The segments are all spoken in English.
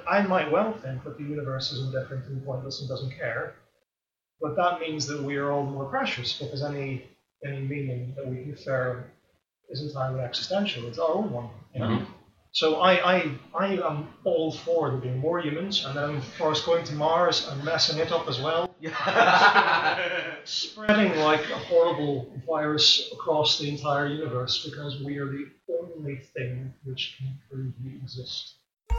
I might well think that the universe is indifferent and pointless and doesn't care, but that means that we are all the more precious because any meaning that we confer is entirely existential. It's our own one. You know? Mm-hmm. So I am all for there being more humans, and then for us going to Mars and messing it up as well. Spreading like a horrible virus across the entire universe because we are the only thing which can prove we exist.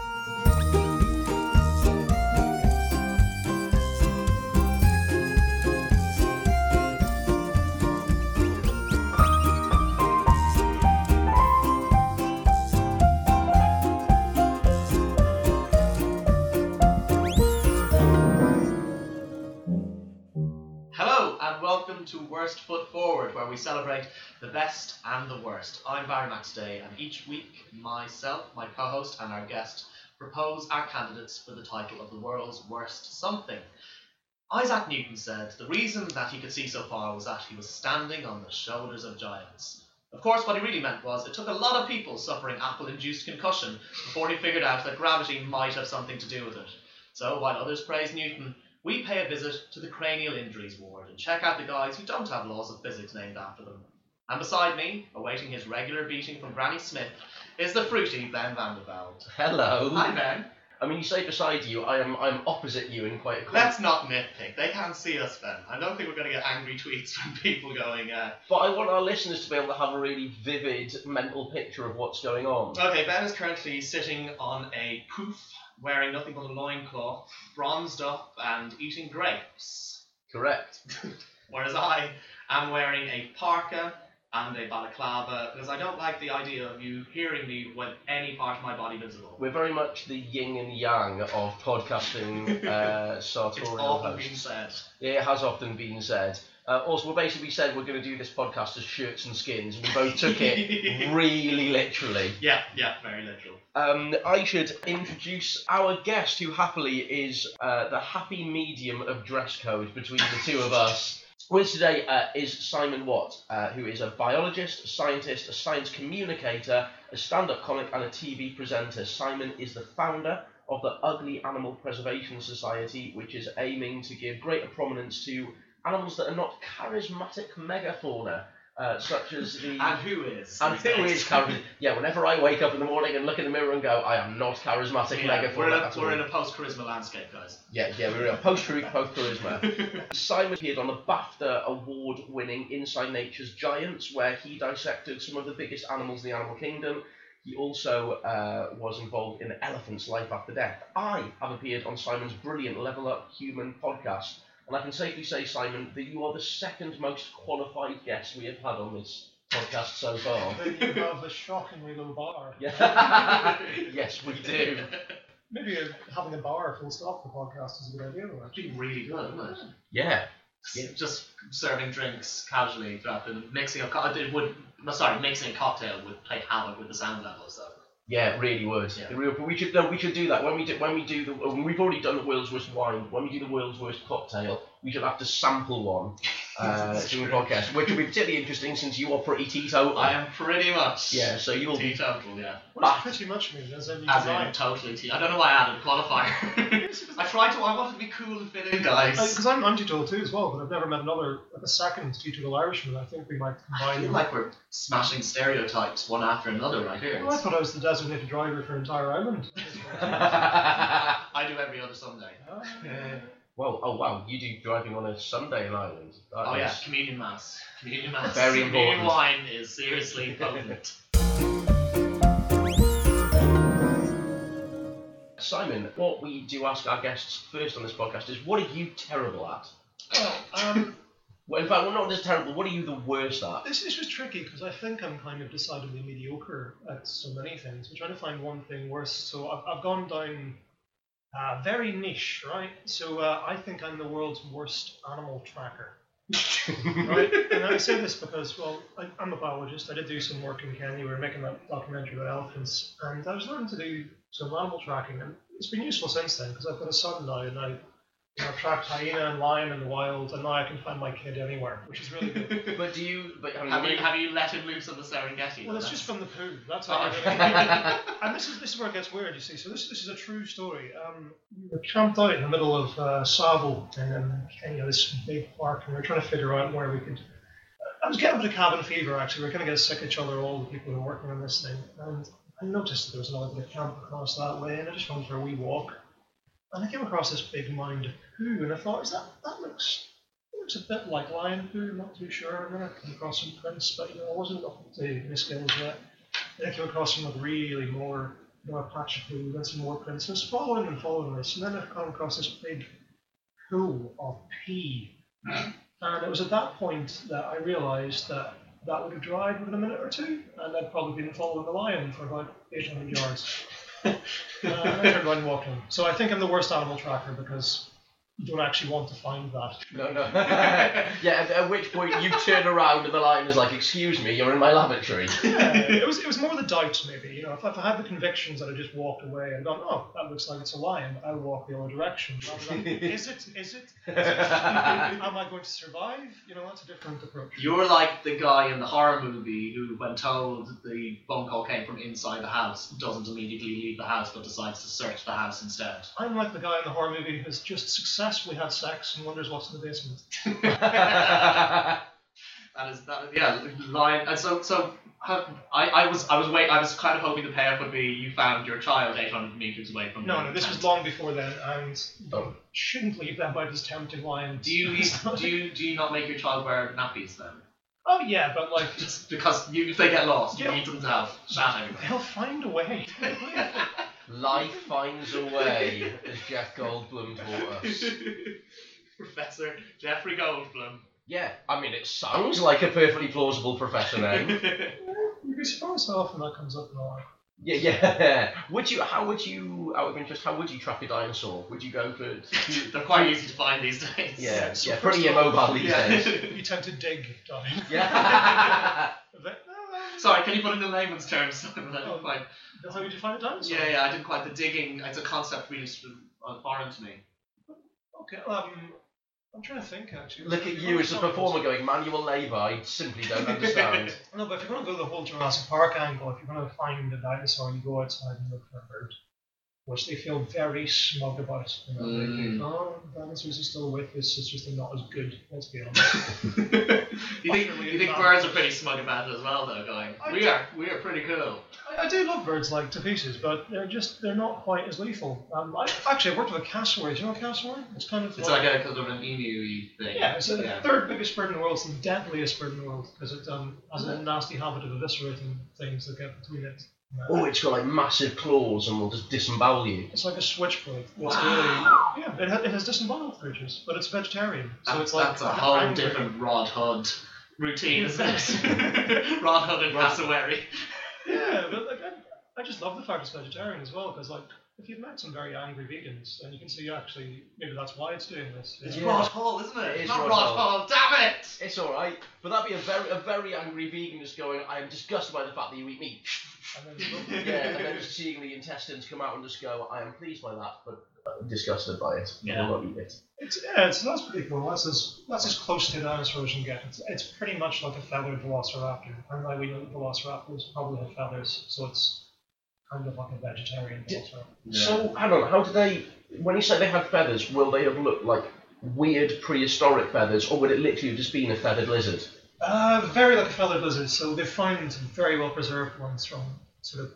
Welcome to Worst Foot Forward, where we celebrate the best and the worst. I'm Barry Maxday, and each week myself, my co-host, and our guest propose our candidates for the title of the world's worst something. Isaac Newton said the reason that he could see so far was that he was standing on the shoulders of giants. Of course, what he really meant was it took a lot of people suffering apple-induced concussion before he figured out that gravity might have something to do with it. So, while others praise Newton, we pay a visit to the cranial injuries ward and check out the guys who don't have laws of physics named after them. And beside me, awaiting his regular beating from Granny Smith, is the fruity Ben Vandervelde. Hello. Hi, Ben. I mean, you say beside you, I'm opposite you in quite a... Let's not nitpick. They can't see us, Ben. I don't think we're going to get angry tweets from people going... But I want our listeners to be able to have a really vivid mental picture of what's going on. Okay, Ben is currently sitting on a poof, wearing nothing but a loincloth, bronzed up and eating grapes. Correct. Whereas I am wearing a parka and a balaclava because I don't like the idea of you hearing me with any part of my body visible. We're very much the yin and yang of podcasting sartorial It's often been said. Yeah, it has often been said. Also, we basically said we're going to do this podcast as shirts and skins. We both took it really literally. Yeah, very literal. I should introduce our guest, who happily is the happy medium of dress code between the two of us. With us today is Simon Watt, who is a biologist, a scientist, a science communicator, a stand-up comic and a TV presenter. Simon is the founder of the Ugly Animal Preservation Society, which is aiming to give greater prominence to animals that are not charismatic megafauna, such as the... And who is? And who is charismatic? Yeah, whenever I wake up in the morning and look in the mirror and go, I am not charismatic megafauna. We're in a post-charisma landscape, guys. Yeah, we're in a post-truth, post-charisma. Simon appeared on the BAFTA award-winning Inside Nature's Giants, where he dissected some of the biggest animals in the animal kingdom. He also was involved in the Elephant's Life After Death. I have appeared on Simon's brilliant Level Up Human podcast. And I can safely say, Simon, that you are the second most qualified guest we have had on this podcast so far. Then you have a shockingly low bar. Yeah. Yes, we do. Maybe having a bar full stop for the podcast is a good idea. It'd be really good, wouldn't it? Yeah. Just serving drinks casually throughout the mixing a cocktail would play havoc with the sound levels, though. Yeah, it really would. Yeah. But we should do that when we've already done the world's worst wine. When we do the world's worst cocktail, we should have to sample one during the podcast, which will be particularly interesting since you are pretty teetotal. I am pretty much. Yeah, so you'll be teetotal. Yeah. What does pretty much mean? As in totally teetotal. I don't know why I added a qualifier. I wanted to be cool and fit in, guys. Because I'm teetotal too as well, but I've never met a second teetotal Irishman. I think we might combine. I feel like we're smashing stereotypes one after another right here. Well, I thought I was the designated driver for an entire island. I do every other Sunday. Well, oh wow, you do driving on a Sunday in Ireland. Yeah, communion mass. Very important. Communion wine is seriously potent. Simon, what we do ask our guests first on this podcast is, what are you terrible at? Well, in fact, well, not just terrible, what are you the worst at? This was tricky because I think I'm kind of decidedly mediocre at so many things. I'm trying to find one thing worse. So I've gone down very niche, right? So I think I'm the world's worst animal tracker. Right? And I say this because, well, I'm a biologist. I did do some work in Kenya. We were making that documentary about elephants. And I was learning to do some animal tracking. And it's been useful since then because I've got a son now and I I've tracked hyena and lion in the wild, and now I can find my kid anywhere, which is really good. But do you? But Have you let him loose on the Serengeti? Well, it's just from the poo. That's Oh, how. okay. And this is where it gets weird. You see, so this is a true story. We were camped out in the middle of Savo in Kenya, this big park, and we were trying to figure out where we could. I was getting a bit of cabin fever actually. We were kind of getting sick of each other, all the people who were working on this thing, and I noticed that there was another bit of camp across that way, and I just went for a wee walk, and I came across this big mound of poo, and I thought, that looks a bit like lion poo. I'm not too sure. And then I came across some prints, but I wasn't up to my skills yet. Then I came across some really more patch of poo, then some more prints. And I was following this, and then I came across this big pool of pee. And it was at that point that I realised that would have dried within a minute or two, and I'd probably been following the lion for about 800 yards. And I turned around and walked home. So I think I'm the worst animal tracker because you don't actually want to find that. No. Yeah, at which point you turn around and the lion is like, "Excuse me, you're in my lavatory." Yeah, it was more the doubt maybe. If I had the convictions that I just walked away and gone, oh, that looks like it's a lion, I'll walk the other direction. Rather than, is it? Am I going to survive? That's a different approach. You're like the guy in the horror movie who, when told the phone call came from inside the house, doesn't immediately leave the house but decides to search the house instead. I'm like the guy in the horror movie who's just successfully had sex and wonders what's in the basement. That is, lion. And I was kind of hoping the payoff would be you found your child 800 meters away from. No, this was long before then, and shouldn't leave them by this tempting lion. Do you not make your child wear nappies then? Oh yeah, but just because if they get lost, yeah, you need them to have shat everywhere. They'll find a way. Life finds a way, as Jeff Goldblum taught us. Professor Jeffrey Goldblum. Yeah, I mean, it sounds like a perfectly plausible professor name. You'd be surprised how often that comes up in our life. Yeah. How would you, out of interest, track a dinosaur? Would you go for... They're quite easy to find these days. Yeah, pretty immobile these days. You tend to dig, Donnie. Yeah. Sorry, can you put it in layman's terms? How would you find a dinosaur? Yeah, I didn't quite. The digging, it's a concept really foreign to me. Okay, I'm trying to think actually. Look at you as a performer going, manual labour, I simply don't understand. No, but if you're going to go the whole Jurassic Park angle, if you're going to find a dinosaur, you go outside and look for a bird, which they feel very smug about. They think, oh, dinosaurs are still with us, it's just they're not as good, let's be honest. you think birds are pretty smug about it as well, though, going, we are pretty cool. I do love birds to pieces, but they're not quite as lethal. I worked with a cassowary. Do you know a cassowary? It's kind of like a kind of an emu-y thing. Yeah, it's the third biggest bird in the world. It's the deadliest bird in the world because it has a nasty habit of eviscerating things that get between it. Oh, it's got like massive claws and will just disembowel you. It's like a switchblade. It's it has disemboweled creatures, but it's vegetarian. So that's a whole different Rod Hudd routine, isn't it? Rod Hudd and cassowary. Yeah, but I just love the fact it's vegetarian as well, because if you've met some very angry vegans, then you can see actually maybe that's why it's doing this. It's Rod Hull, isn't it? It's not Rod Hull, damn it! It's alright, but that'd be a very angry vegan just going, I am disgusted by the fact that you eat meat. And then just seeing the intestines come out and just go, I am pleased by that, but disgusted by it. I will not eat it. That's pretty cool. That's as close to a dinosaur as you can get. It's pretty much like a feathered velociraptor. And like we know velociraptors probably have feathers, so it's kind of like a vegetarian velociraptor. So, hang on, how do they, when you say they had feathers, will they have looked like weird prehistoric feathers, or would it literally have just been a feathered lizard? Very like a feathered lizard, so they found very well preserved ones from sort of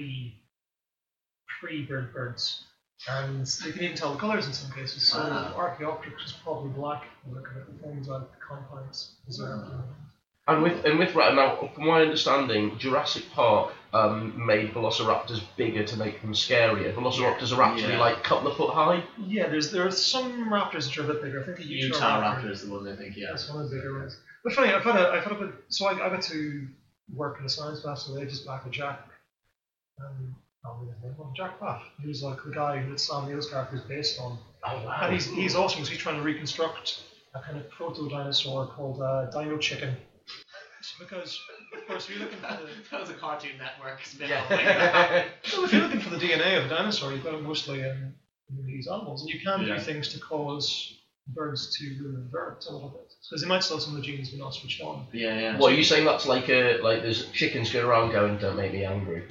pre-bird birds. And you can even tell the colours in some cases. So Archaeopteryx is probably black. Looking at the things like compounds preserved. And with now, from my understanding, Jurassic Park made velociraptors bigger to make them scarier. Velociraptors are actually like a couple of foot high. Yeah, there are some raptors which are a bit bigger. I think the Utah raptor is the one I think. Yeah, that's one of the bigger ones. But funny, I've had a bit. So I got to work in a science festival ages back with Jack. Jack Platt. He was like the guy that Sam Neill's character is based on. Oh, wow. And he's awesome because he's trying to reconstruct a kind of proto-dinosaur called Dino Chicken. Because, of course, if you're looking for that was a Cartoon Network spin-off. Yeah. Well, if you're looking for the DNA of a dinosaur, you've got it mostly in these animals, and you can Yeah. do things to cause birds to revert a little bit because they might still have some of the genes be not switched on. Yeah. What are you saying? That's like there's chickens going around going, "Don't make me angry."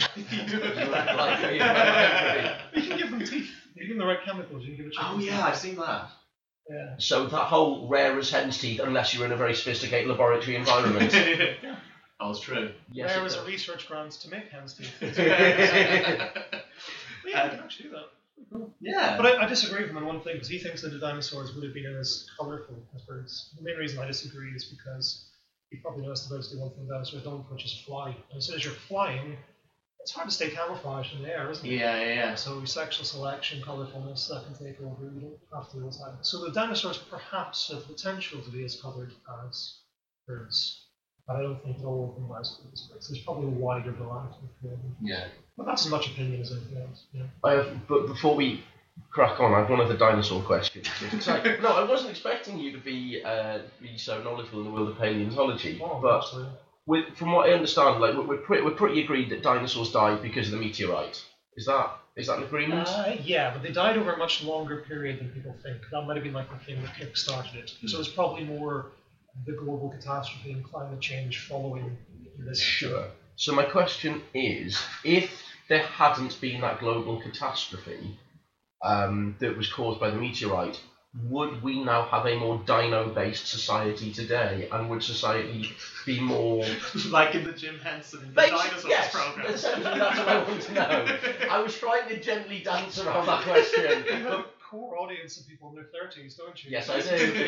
You can give them teeth. You give them the right chemicals. You can give a chicken. Oh yeah, I've seen that. Yeah. So that whole rare as hen's teeth, unless you're in a very sophisticated laboratory environment. That was true. Yes, There it was a does. research grant to make hen's teeth. Yeah. Yeah, you can actually do that. Cool. Yeah. But I disagree with him on one thing because he thinks that the dinosaurs would have been as colourful as birds. The main reason I disagree is because you probably noticed the birds do one thing dinosaurs don't, which is fly. And as soon as you're flying, it's hard to stay camouflaged in the air, isn't it? Yeah. So sexual selection, colourfulness, that can take over. You don't have to always have it. So the dinosaurs perhaps have the potential to be as coloured as birds. But I don't think that all of them are as coloured as birds. There's probably a wider variety of them. Yeah. But that's as much opinion as anything else. Yeah. But before we crack on, I have one other dinosaur question. No, I wasn't expecting you to be so knowledgeable in the world of paleontology. Oh, but absolutely. from what I understand, like we're pretty agreed that dinosaurs died because of the meteorite. Is that an agreement? Yeah, but they died over a much longer period than people think. That might have been like the thing that kick-started it. So it's probably more the global catastrophe and climate change following this. Sure. So my question is, if there hadn't been that global catastrophe that was caused by the meteorite, would we now have a more dino-based society today? And would society be more... Like in the Jim Henson Dinosaurs yes, program. essentially that's what I want to know. I was trying to gently dance around that question. You have a core audience of people in their 30s, don't you? Yes, I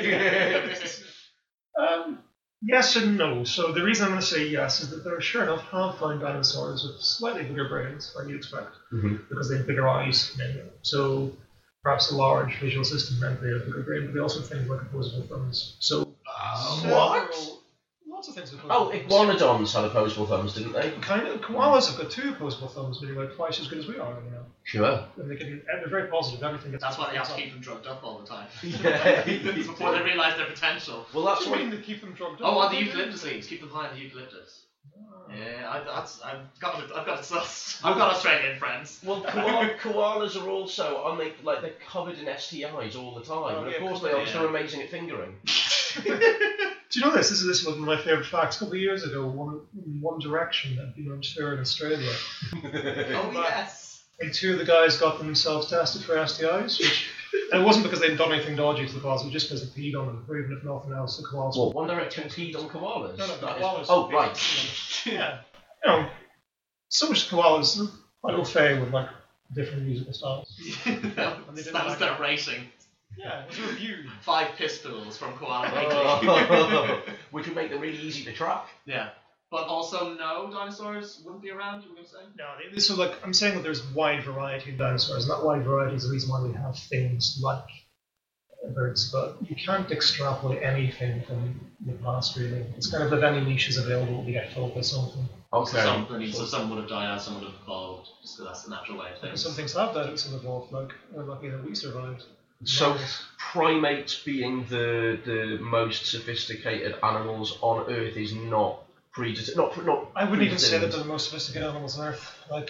do. Yes and no. So the reason I'm going to say yes is that there sure enough have found dinosaurs with slightly bigger brains, like you'd expect, because they have bigger eyes. So perhaps a large visual system meant they had a bigger brain, but they also have things like opposable thumbs. So lots of things with opposable thumbs. Iguanodons had opposable thumbs, didn't they? Kind of. Koalas have got 2 opposable thumbs, meaning like twice as good as we are. Sure. And they're very positive. Everything gets. That's why they have to keep them drugged up all the time. Yeah. Before they realise their potential. Well, What that's do you why... mean to keep them drugged up? Oh, on the eucalyptus leaves. Keep them high on the eucalyptus. Yeah, I've got it sussed. I've got Australian friends. Well, koalas are also on they're covered in STIs all the time, and of course they are so amazing at fingering. Do you know this? This is one of my favourite facts. A couple of years ago, One Direction had been on tour in Australia. Oh yes. And 2 of the guys got themselves tested for STIs, and it wasn't because they'd done anything dodgy to the koalas, it was just because they peed on them, or even if nothing else, the koalas. Well, One Direction peed on koalas? No, the That koalas. is... Oh, right. Yeah. So much koalas, they're quite au fait with like different musical styles. That was their rating. Yeah, it was a review. 5 pistols from Koala Weekly. Which would make them really easy to track. Yeah. But also, no, dinosaurs wouldn't be around, you were going to say? No, so like I'm saying that there's wide variety of dinosaurs, and that wide variety is the reason why we have things like birds, but you can't extrapolate anything from the past really. It's kind of if any niche is available, you get filled by something. Okay. So some would have died out, some would have evolved, just because that's the natural way of things. Some things have died and some evolved, like we're lucky that we survived. So primates being the most sophisticated animals on Earth is not not I wouldn't even say that they're the most sophisticated animals on Earth. Like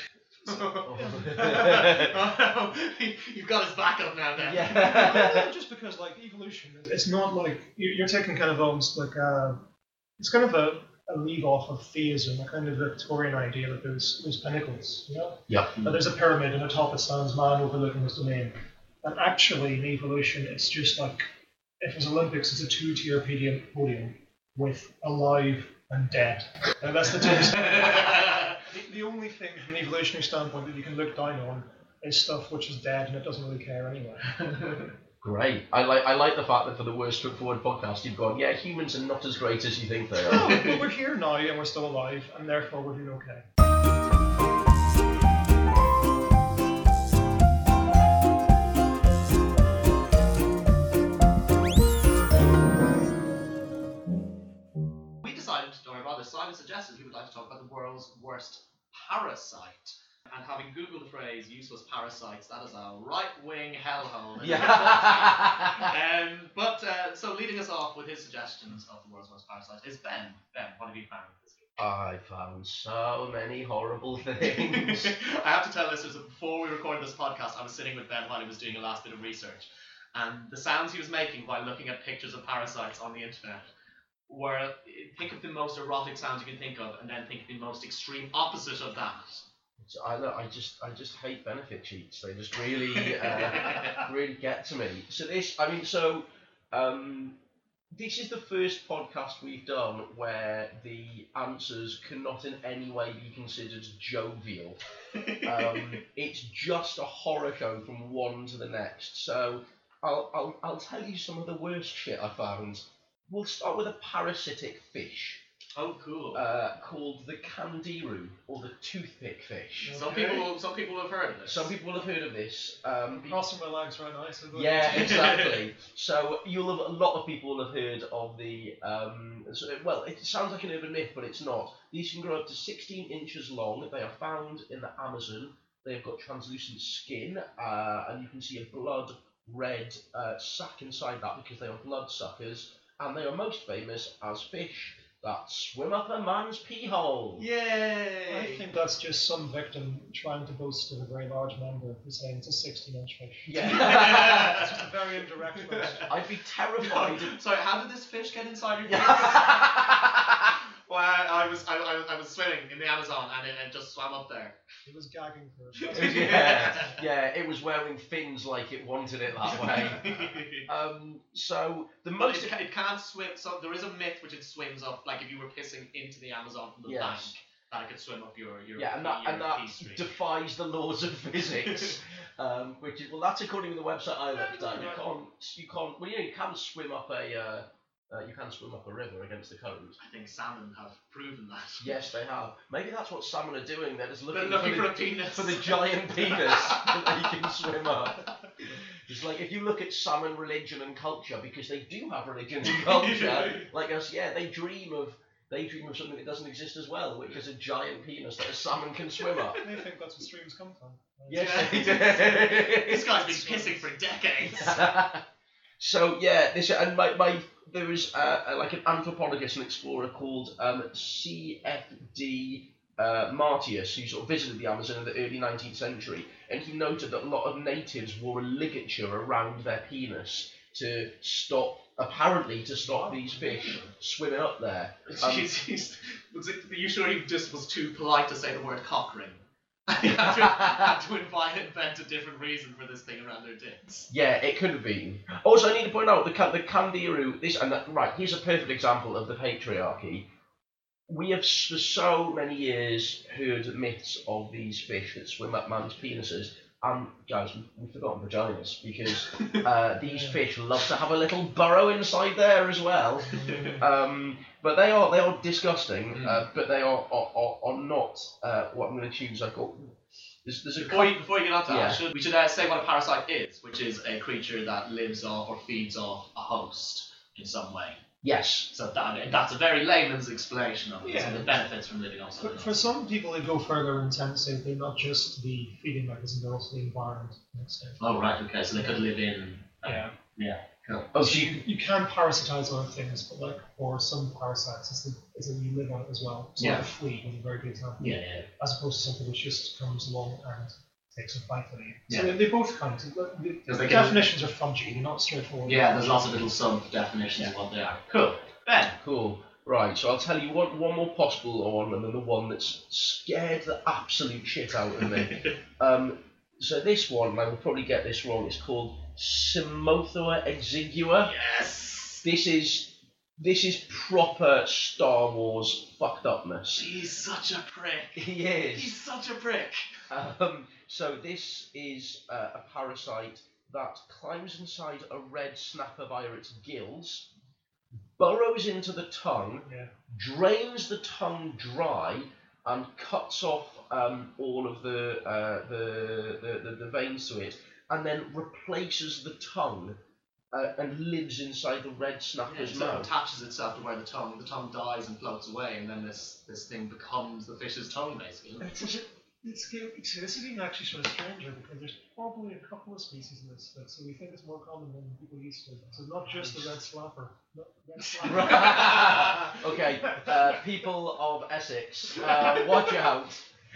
You've got his back up now, then. Yeah. just because like evolution, it's not like you're taking kind of almost like it's kind of a leave off of theism, a kind of Victorian idea that there's pinnacles, you know? Yeah. That there's a pyramid and atop it stands man overlooking his domain. And actually in evolution it's just like if it's Olympics it's a 2-tier podium with alive and dead. And that's the two. The only thing from an evolutionary standpoint that you can look down on is stuff which is dead and it doesn't really care anyway. Great. I like the fact that for the Worst Foot Forward podcast you've gone, yeah, humans are not as great as you think they are. No, but we're here now and we're still alive and therefore we're doing okay. Simon suggested he would like to talk about the world's worst parasite. And having Googled the phrase useless parasites, that is a right-wing hellhole. Yeah. So leading us off with his suggestions of the world's worst parasite is Ben. Ben, what have you found this week? I found so many horrible things. I have to tell listeners that before we recorded this podcast, I was sitting with Ben while he was doing a last bit of research, and the sounds he was making while looking at pictures of parasites on the internet were, think of the most erotic sounds you can think of, and then think of the most extreme opposite of that. I just hate benefit cheats. They just really really get to me. So this is the first podcast we've done where the answers cannot in any way be considered jovial. It's just a horror show from one to the next. So I'll tell you some of the worst shit I found. We'll start with a parasitic fish. Oh, cool. Called the candiru, or the toothpick fish. Okay. Some people have heard of this. Some people have heard of this. Crossing my legs right now. So yeah, exactly. So a lot of people will have heard of the. Well, it sounds like an urban myth, but it's not. These can grow up to 16 inches long. They are found in the Amazon. They have got translucent skin, and you can see a blood red sac inside that because they are bloodsuckers, and they are most famous as fish that swim up a man's pee hole. Yay! I think that's just some victim trying to boast of a very large member for saying it's a 16-inch fish. Yeah. That's just a very indirect question. I'd be terrified. Sorry, how did this fish get inside your face? Well, I was swimming in the Amazon and it just swam up there. It was gagging for it. Yeah, it was wearing fins like it wanted it that way. So the most it can't swim. So there is a myth which it swims up, like if you were pissing into the Amazon from the bank, that it could swim up your and that defies the laws of physics. Which is that's according to the website I looked at. You can't. Well, you can swim up a. You can swim up a river against the current. I think salmon have proven that. Yes, they have. Maybe that's what salmon are doing. They're just looking for a penis. For the giant penis that they can swim up. It's like if you look at salmon religion and culture, because they do have religion and culture, like us, they dream of something that doesn't exist as well, which is a giant penis that a salmon can swim up. They think that's where streams come from. Yes, they do. This guy's been pissing for decades. So there was like an anthropologist and explorer called C.F.D. Martius, who sort of visited the Amazon in the early 19th century, and he noted that a lot of natives wore a ligature around their penis to stop these fish swimming up there. Are you sure he just was too polite to say the word cock ring? You had to invent a different reason for this thing around their dicks. Yeah, it could have been. Also, I need to point out the candiru. Here's a perfect example of the patriarchy. We have for so many years heard myths of these fish that swim up man's penises. Guys, we've forgotten vaginas because these fish love to have a little burrow inside there as well. But they are disgusting. But they are not what I'm going to choose. Before you get on to that, we should say what a parasite is, which is a creature that lives off or feeds off a host in some way. Yes. So that's a very layman's explanation of it, and the benefits from living on something. For some people, they go further and tend to say they're not just the feeding mechanism, they're also the environment. Oh, right, okay, so they could live in... Yeah, cool. Oh, so you can parasitize other things, but like for some parasites, it's that you live on it as well. So like a flea is a very good example. Yeah. As opposed to something which just comes along and takes a bite out of you. Yeah. So they both kind of... The definitions are fudgy, they're not straightforward. Yeah, there's lots of little sub-definitions of what they are. Cool. Ben. Cool. Right, so I'll tell you one more possible one, and then the one that's scared the absolute shit out of me. So this one, I will probably get this wrong, it's called Simothea exigua. Yes! This is proper Star Wars fucked upness. He's such a prick. He is. He's such a prick. So this is a parasite that climbs inside a red snapper via its gills, burrows into the tongue, drains the tongue dry, and cuts off all of the veins to it, and then replaces the tongue and lives inside the red snapper's mouth. It attaches itself to where the tongue dies and floats away, and then this thing becomes the fish's tongue, basically. It's this is even actually sort of stranger because there's probably a couple of species in this, so we think it's more common than people used to. So not just the red slapper. No, red slapper. Okay, people of Essex, watch out.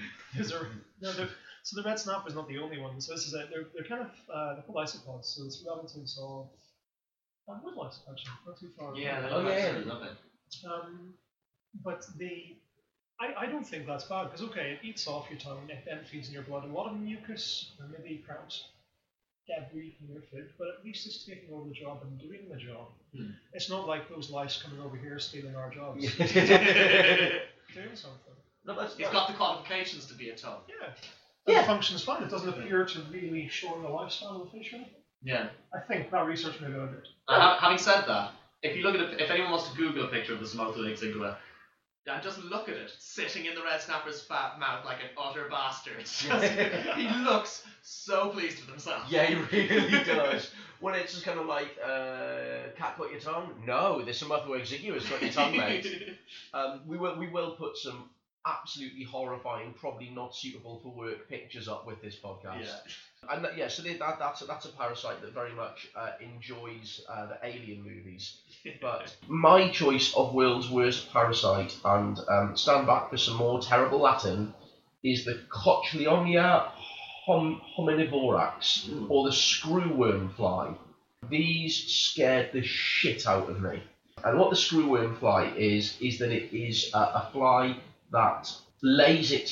So the red snapper is not the only one. So this is they're kind of they're called isopods. So it's relatives of woodlice actually, not too far. Yeah, they Oh, look yeah. absolutely lovely. But I don't think that's bad because it eats off your tongue, it then feeds in your blood. A lot of mucus or maybe perhaps debris from your food, but at least it's taking over the job and doing the job. It's not like those lice coming over here stealing our jobs. Doing something. No, It's got the qualifications to be a tub. Yeah. And the function's fine. It doesn't appear to really show the lifestyle of the fish. Yeah. I think that research may go a bit. Having said that, if you look at it, if anyone wants to Google a picture of the Smotho exigua, and just look at it, sitting in the red snapper's fat mouth like an utter bastard. He looks so pleased with himself. Yeah, he really does. When it's just kind of like, cat got your tongue? No, there's some other exiguous got your tongue, mate. We will put some absolutely horrifying, probably not suitable for work pictures up with this podcast. Yeah. And so that's a parasite that very much enjoys the Alien movies. But my choice of world's worst parasite, and stand back for some more terrible Latin, is the Cochleonia hominivorax, or the screwworm fly. These scared the shit out of me. And what the screwworm fly is that it is a fly that lays its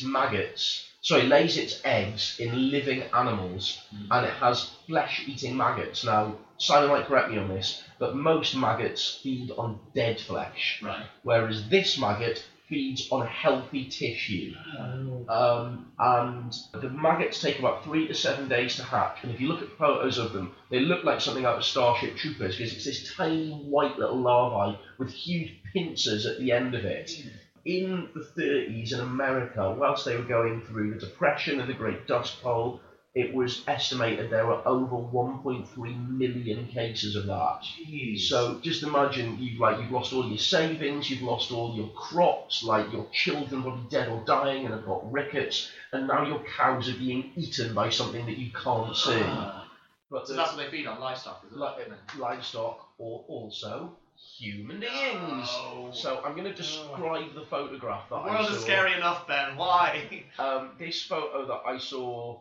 eggs in living animals, and it has flesh-eating maggots. Now, Simon might correct me on this, but most maggots feed on dead flesh, Right. whereas this maggot feeds on healthy tissue. And the maggots take about 3 to 7 days to hatch, and if you look at photos of them, they look like something out of Starship Troopers, because it's this tiny white little larvae with huge pincers at the end of it. In the 30s in America, whilst they were going through the Depression and the Great Dust Bowl, it was estimated there were over 1.3 million cases of that. Jeez. So just imagine you've lost all your savings, you've lost all your crops, like your children will be dead or dying and have got rickets, and now your cows are being eaten by something that you can't see. But So that's what they feed on, livestock, is it? Livestock, or also human beings. Oh. So I'm going to describe the photograph that The I world saw. is scary enough, Ben. Why? This photo that I saw,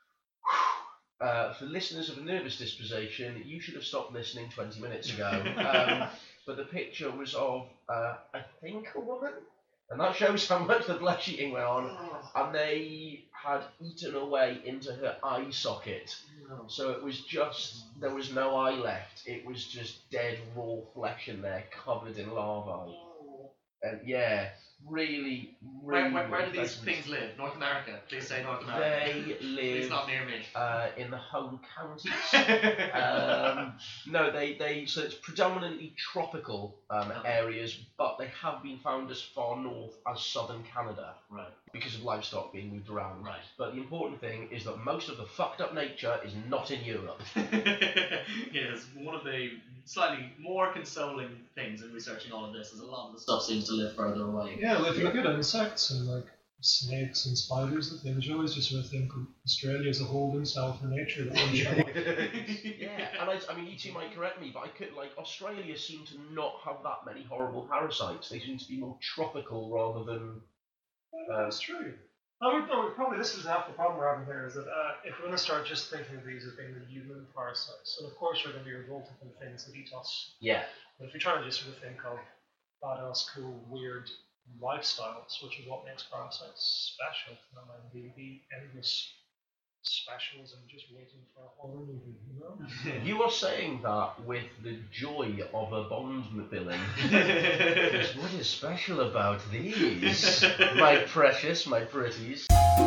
for listeners of a nervous disposition, you should have stopped listening 20 minutes ago. But the picture was of, I think, a woman. And that shows how much the flesh eating went on. And they had eaten away into her eye socket. So it was just, there was no eye left. It was just dead raw flesh in there, covered in larvae. And yeah, really, really. Where do these things live? North America. Please say North America. They live. Please not near me. In the home counties. No, so it's predominantly tropical areas, but they have been found as far north as southern Canada. Right. Because of livestock being moved around. Right. But the important thing is that most of the fucked up nature is not in Europe. Yes, one of the slightly more consoling things in researching all of this is a lot of the stuff seems to live further away. Yeah, well, if you look at insects and like snakes and spiders and things, you always just sort of think of Australia as a holding cell for nature. Yeah, and I mean, you two might correct me, but Australia seem to not have that many horrible parasites. They seem to be more tropical rather than. That's true. Probably this is half the problem we're having here is that if we're going to start just thinking of these as being the human parasites, so of course we're going to be revolted from things that eat us. Yeah. But if you're trying to just sort of think of badass, cool, weird lifestyles, which is what makes parasites special, the endless specials and just waiting for a horror movie, you know? You are saying that with the joy of a Bond villain. Because what is special about these? My precious, my pretties.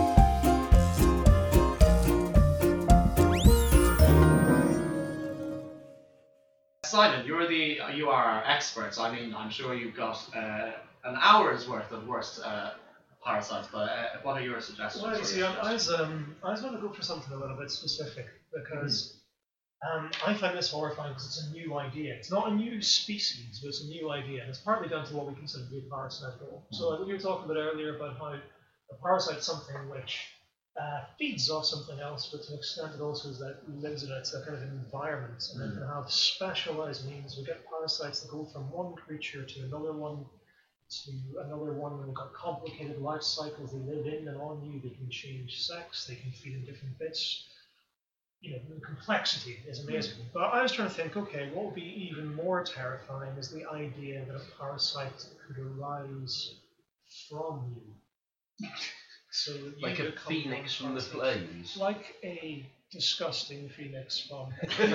Simon, you are our expert. So I mean, I'm sure you've got an hour's worth of worst parasites. But what are your suggestions? Well, you see, I was going to go for something a little bit specific because I find this horrifying because it's a new idea. It's not a new species, but it's a new idea, and it's partly down to what we consider to be a parasite. So like we were talking about earlier about how a parasite is something which feeds off something else, but to an extent it also is that it lives in a kind of environment, and it can have specialized means. We get parasites that go from one creature to another one, and they've got complicated life cycles. They live in and on you. They can change sex. They can feed in different bits. The complexity is amazing. But I was trying to think, okay, what would be even more terrifying is the idea that a parasite could arise from you. So that Like you a become phoenix one from the parasite. flames. Like a disgusting phoenix from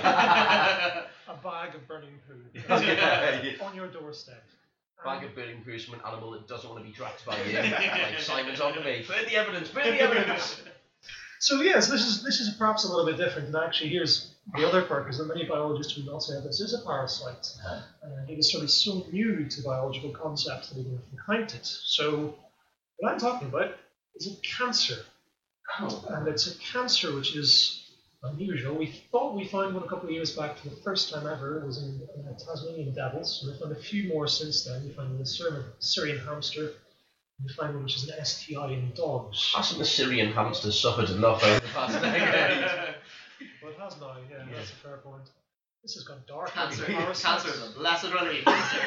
a bag of burning poo on your doorstep. Bag of burning poo from an animal that doesn't want to be tracked by you. Like Simon's on to me. Burn the evidence! Burn the evidence! So yes, this is perhaps a little bit different. And actually, here's the other quirk: is that many biologists would not say this is a parasite. It is sort of so new to biological concepts that we don't count it. So what I'm talking about is a cancer, and it's a cancer which is unusual. We thought we found one a couple of years back for the first time ever. It was in Tasmanian devils, and we found a few more since then. We found the Syrian hamster. We find one which is an STI in dogs. Hasn't the Syrian hamster suffered enough over the past decade? Well, it has now, yeah, that's a fair point. This has gone dark. Cancer Parasites. is a blessed relief.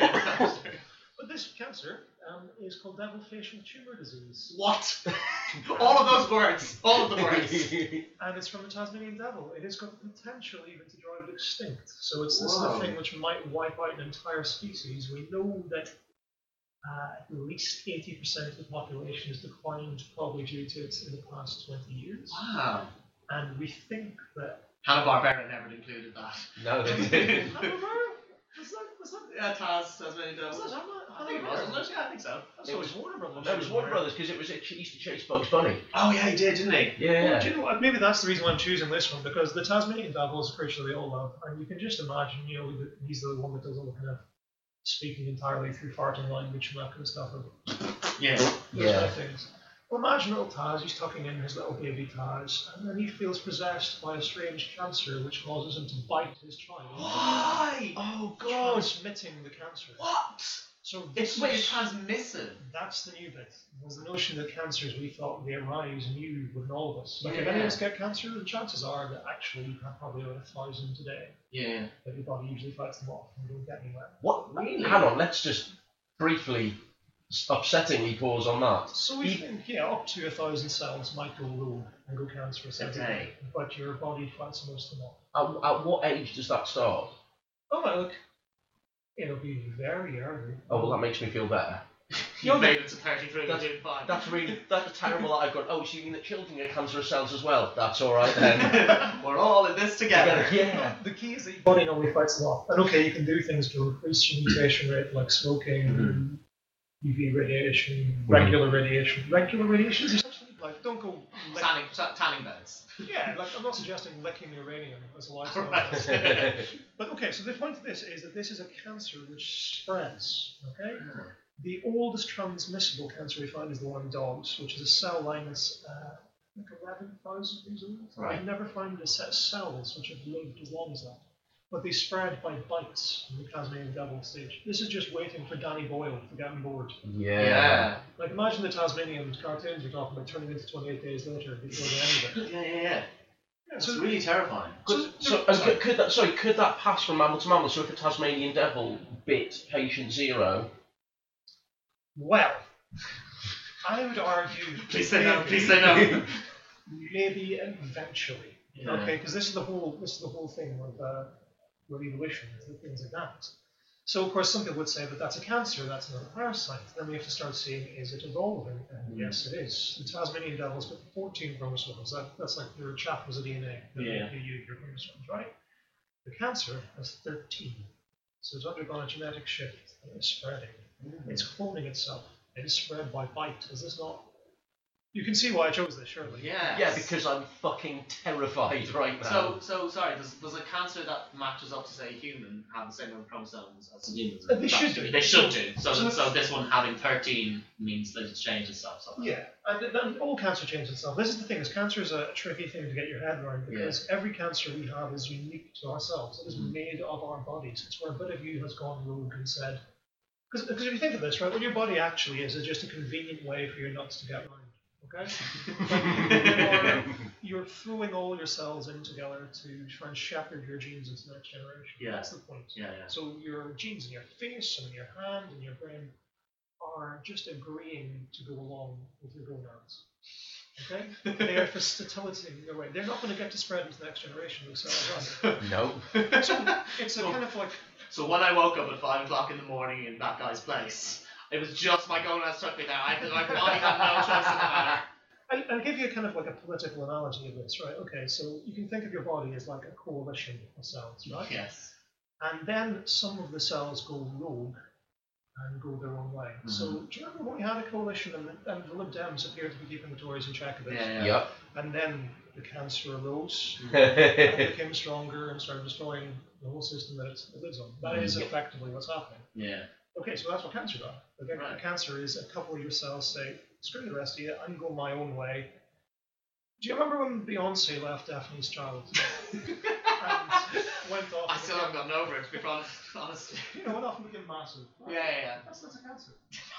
But this cancer is called devil facial tumor disease. What? All of those words. All of the words. And it's from the Tasmanian devil. It has got the potential even to drive it extinct. So it's this sort of thing which might wipe out an entire species. We know that at least 80% of the population has declined, probably due to it in the past 20 years. Wow. And we think that... Hanna-Barbera never included that. No, they didn't. Was that Yeah, Tasmanian devil. Was that I think it was, wasn't it? Yeah, I think so. It was Warner Brothers. No, it was Warner Brothers because he used to chase Bugs Bunny. Oh yeah, he did, didn't he? Yeah. Well, do you know what? Maybe that's the reason why I'm choosing this one, because the Tasmanian devil is a creature they all love, and you can just imagine, that he's the one that does all the kind of speaking entirely through farting language and that kind of stuff. Yeah. Those kind of things. Well, imagine little Taz, he's tucking in his little baby Taz, and then he feels possessed by a strange cancer which causes him to bite his child. Why? Oh God! Transmitting the cancer. What? So It's transmissive. That's the new bit. There's the notion that cancers we thought they arise new within all of us. Like if Yeah. any of us get cancer, the chances are that actually you have probably over 1,000 today. Yeah. But your body usually fights them off and don't get anywhere. What? Really? Hang on, let's just briefly, upsettingly pause on that. So we think, up to 1,000 cells might go rogue and go cancerous A every day. day, but your body fights most of them off. At what age does that start? Oh, well, look, it'll be very early. Oh well, that makes me feel better. You made it to 33 That's- within 5. That's terrible that I've got. Oh, so you mean that children get cancerous cells as well? That's all right then. We're all in this together. Yeah. The key is that your body normally fights them off. And okay, you can do things to increase your mutation rate, like smoking, UV radiation, regular radiation. Regular radiation is essentially like, don't go... Tanning beds. Yeah, like I'm not suggesting licking uranium as a lifestyle. Right. But okay, so the point of this is that this is a cancer which spreads, okay? The oldest transmissible cancer we find is the one in dogs, which is a cell line that's like 11,000 years old. Right. I've never found a set of cells which have lived as long as that. But they spread by bites in the Tasmanian devil stage. This is just waiting for Danny Boyle to get on board. Yeah. Like imagine the Tasmanian cartoons you're talking about turning into 28 days later before they end it. Yeah. Yeah, It's really terrifying. Could that pass from mammal to mammal? So if a Tasmanian devil bit patient 0, well, I would argue. Please say no. Please say no. Maybe eventually. Yeah. Okay, because this is the whole thing with evolution, things like that. So of course some people would say, but that's a cancer, that's not a parasite. Then we have to start seeing, is it evolving? And yes, it is. The Tasmanian devil's got 14 chromosomes. That's like your chapters of DNA. Yeah. Your chromosomes, right? The cancer has 13. So it's undergone a genetic shift. And it's spreading. It's cloning itself. It is spread by bite. Is this not? You can see why I chose this, surely. Yes. yeah, because I'm fucking terrified right now. So sorry. Does a cancer that matches up to say a human have the same number of chromosomes as a human? They should do. They should do. So this one having 13 means that it's changed itself. Somehow. Yeah, and all cancer changes itself. This is the thing: is cancer is a tricky thing to get your head around because every cancer we have is unique to ourselves. It is made of our bodies. It's where a bit of you has gone rogue and said, because if you think of this, right, what your body actually is just a convenient way for your nuts to get around. Okay? But you're throwing all your cells in together to try and shepherd your genes into the next generation. Yeah. That's the point. Yeah. So your genes in your face and in your hand and your brain are just agreeing to go along with your gonads. Okay? They are facilitating your way. They're not going to get to spread into the next generation themselves. No. So it's a kind of like. So when I woke up at 5 o'clock in the morning in that guy's place, it was just my gonads took me there. My body had no choice in the matter. I'll give you kind of like a political analogy of this, right? Okay, so you can think of your body as like a coalition of cells, right? Yes. And then some of the cells go rogue and go their own way. Mm-hmm. So do you remember when we had a coalition and the Lib Dems appeared to be keeping the Tories in check a bit? Yeah. Yep. And then the cancer arose and became stronger and started destroying the whole system that it lives on. That is effectively what's happening. Yeah. Okay, so that's what cancer does. Okay, Right. Cancer is a couple of your cells say, screw the rest of you, I'm going my own way. Do you remember when Beyonce left Daphne's Child and went off? I still haven't gotten over it, to be honest. You know, went off and became massive. Yeah. That's a cancer.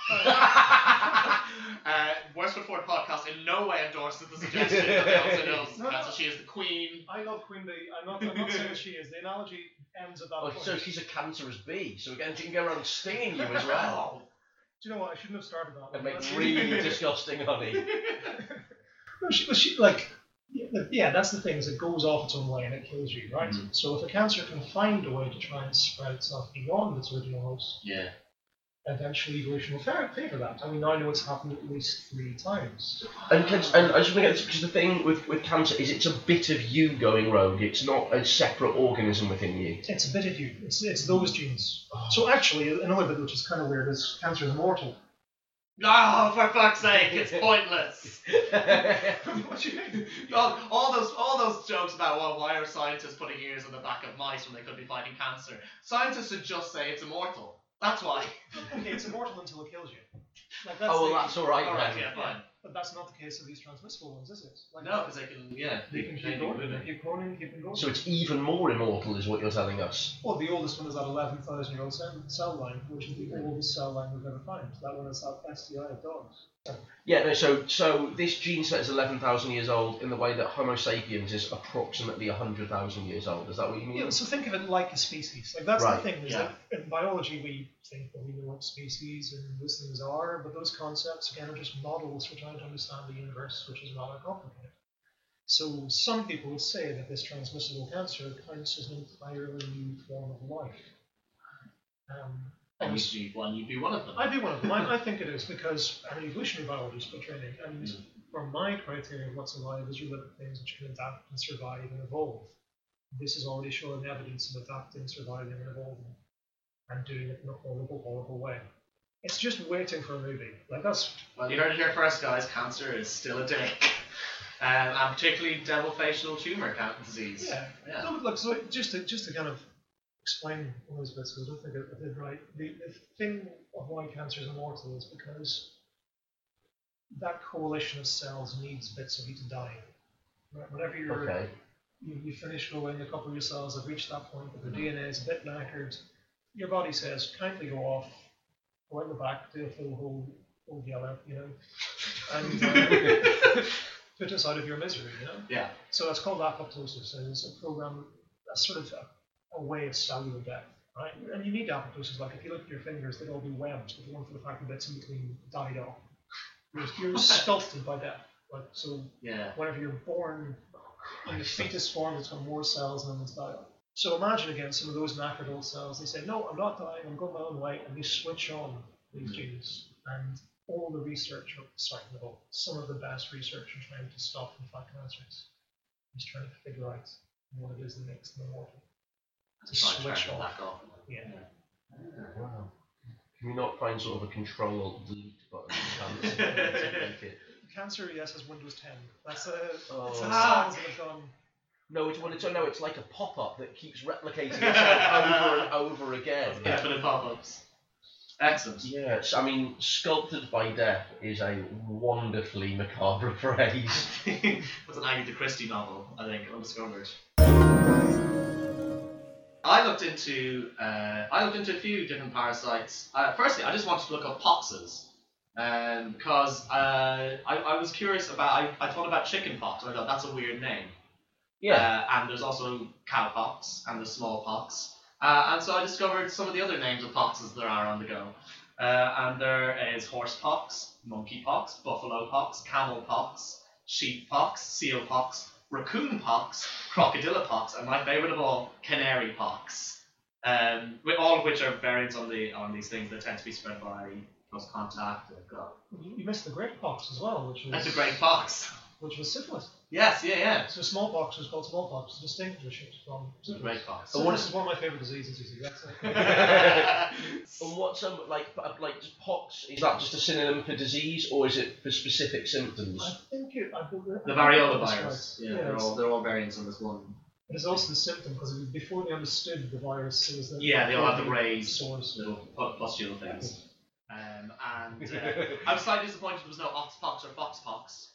Worst Foot Forward podcast in no way endorses the suggestion that Beyonce knows No. cancer. She is the queen. I love Queen Bee. I'm not saying that she is. The analogy ends at that point. So she's a cancerous bee, so again she can go around stinging you as well. Do you know what? I shouldn't have started that. And make really disgusting honey. No, she like, yeah, that's the thing, is it goes off its own way and it kills you, right? Mm-hmm. So if a cancer can find a way to try and spread itself beyond its original host, Yeah. eventually evolution will favour that. I mean, now I know it's happened at least 3 times. And I just want to get because the thing with cancer is it's a bit of you going rogue. It's not a separate organism within you. It's a bit of you. It's those genes. So actually, another bit which is kind of weird is cancer is immortal. No, for fuck's sake, it's pointless. What do you mean? All those jokes about why are scientists putting ears on the back of mice when they could be fighting cancer? Scientists should just say it's immortal. That's why. Okay, it's immortal until it kills you. Like, That's all right. All right, then. yeah, fine. But that's not the case of these transmissible ones, is it? Like, No, because they can, they can keep going, keep cloning, keep going. So it's even more immortal, is what you're telling us. Well, the oldest one is that 11,000-year-old cell line, which is the oldest cell line we've ever found. That one is that STI of dogs. Yeah. No. So this gene set is 11,000 years old in the way that Homo sapiens is approximately 100,000 years old. Is that what you mean? Yeah. So think of it like a species. Like that's Right, the thing. Is yeah. that in biology we think that we know what species and those things are, but those concepts again are just models for trying to understand the universe, which is rather complicated. So some people would say that this transmissible cancer counts as an entirely new form of life. And you'd be one of them. I'd be one of them. I think it is because I'm an evolutionary biologist by training, and for my criteria of what's alive is you look at things which can adapt and survive and evolve. This is already showing evidence of adapting, surviving, and evolving, and doing it in a horrible, horrible way. It's just waiting for a movie. Like that's. Well, you heard it here first, guys. Cancer is still a dick. And particularly devil facial tumour disease. Yeah. No, but look, so just to kind of explain all those bits, because I don't think I did right. The thing of why cancer is immortal is because that coalition of cells needs bits of you to die. Right? Whenever you finish growing, a couple of your cells have reached that point that their DNA is a bit knackered, your body says, kindly go off, go in the back, do a full old yellow, you know, and put us out of your misery, you know? Yeah. So it's called apoptosis, and it's a program, a sort of a way of cellular death, right? And you need apoptosis, like if you look at your fingers, they'd all be webbed, if you want for the fact that bits in between died off. You're sculpted by death. Like, so whenever you're born, in the fetus form, it's got more cells than it's died off. So imagine again some of those knackered old cells, they say, no, I'm not dying, I'm going my own way, and they switch on these genes. And all the research, some of the best research in trying to stop and fight cancers is trying to figure out what it is that makes them immortal. To switch on. Yeah. Wow. Can we not find sort of a control delete button? To make it? Cancer, yes, has Windows 10. That's a Oh. cells that have gone. No, it's like a pop-up that keeps replicating itself over and over again. Infinite pop-ups. Excellent. Yes, I mean, sculpted by death is a wonderfully macabre phrase. That's an Agatha Christie novel, I think, undiscovered. I looked into a few different parasites. Firstly, I just wanted to look up poxes. Because I was curious about, I thought about chicken pox, and I thought that's a weird name. Yeah. And there's also cowpox and the smallpox. And so I discovered some of the other names of poxes there are on the go. And there is horse pox, monkey pox, buffalo pox, camel pox, sheep pox, seal pox, raccoon pox, crocodile pox, and my favourite of all, canary pox. All of which are variants on these things that tend to be spread by close contact. You missed the great pox as well, which was That's a great pox. which was syphilis. Yes, yeah. So smallpox was called smallpox, distinguished from syphilis. Great pox. Syphilis is one of my favourite diseases. You see, that's it. And what's like pox? Is that just a synonym for disease, or is it for specific symptoms? I think The variola that's virus. right. Yeah, they're all variants of this one. It's also the symptom because before they understood the virus, it was the They all have the raised sores. little pustule things. And I was slightly disappointed there was no oxpox or foxpox.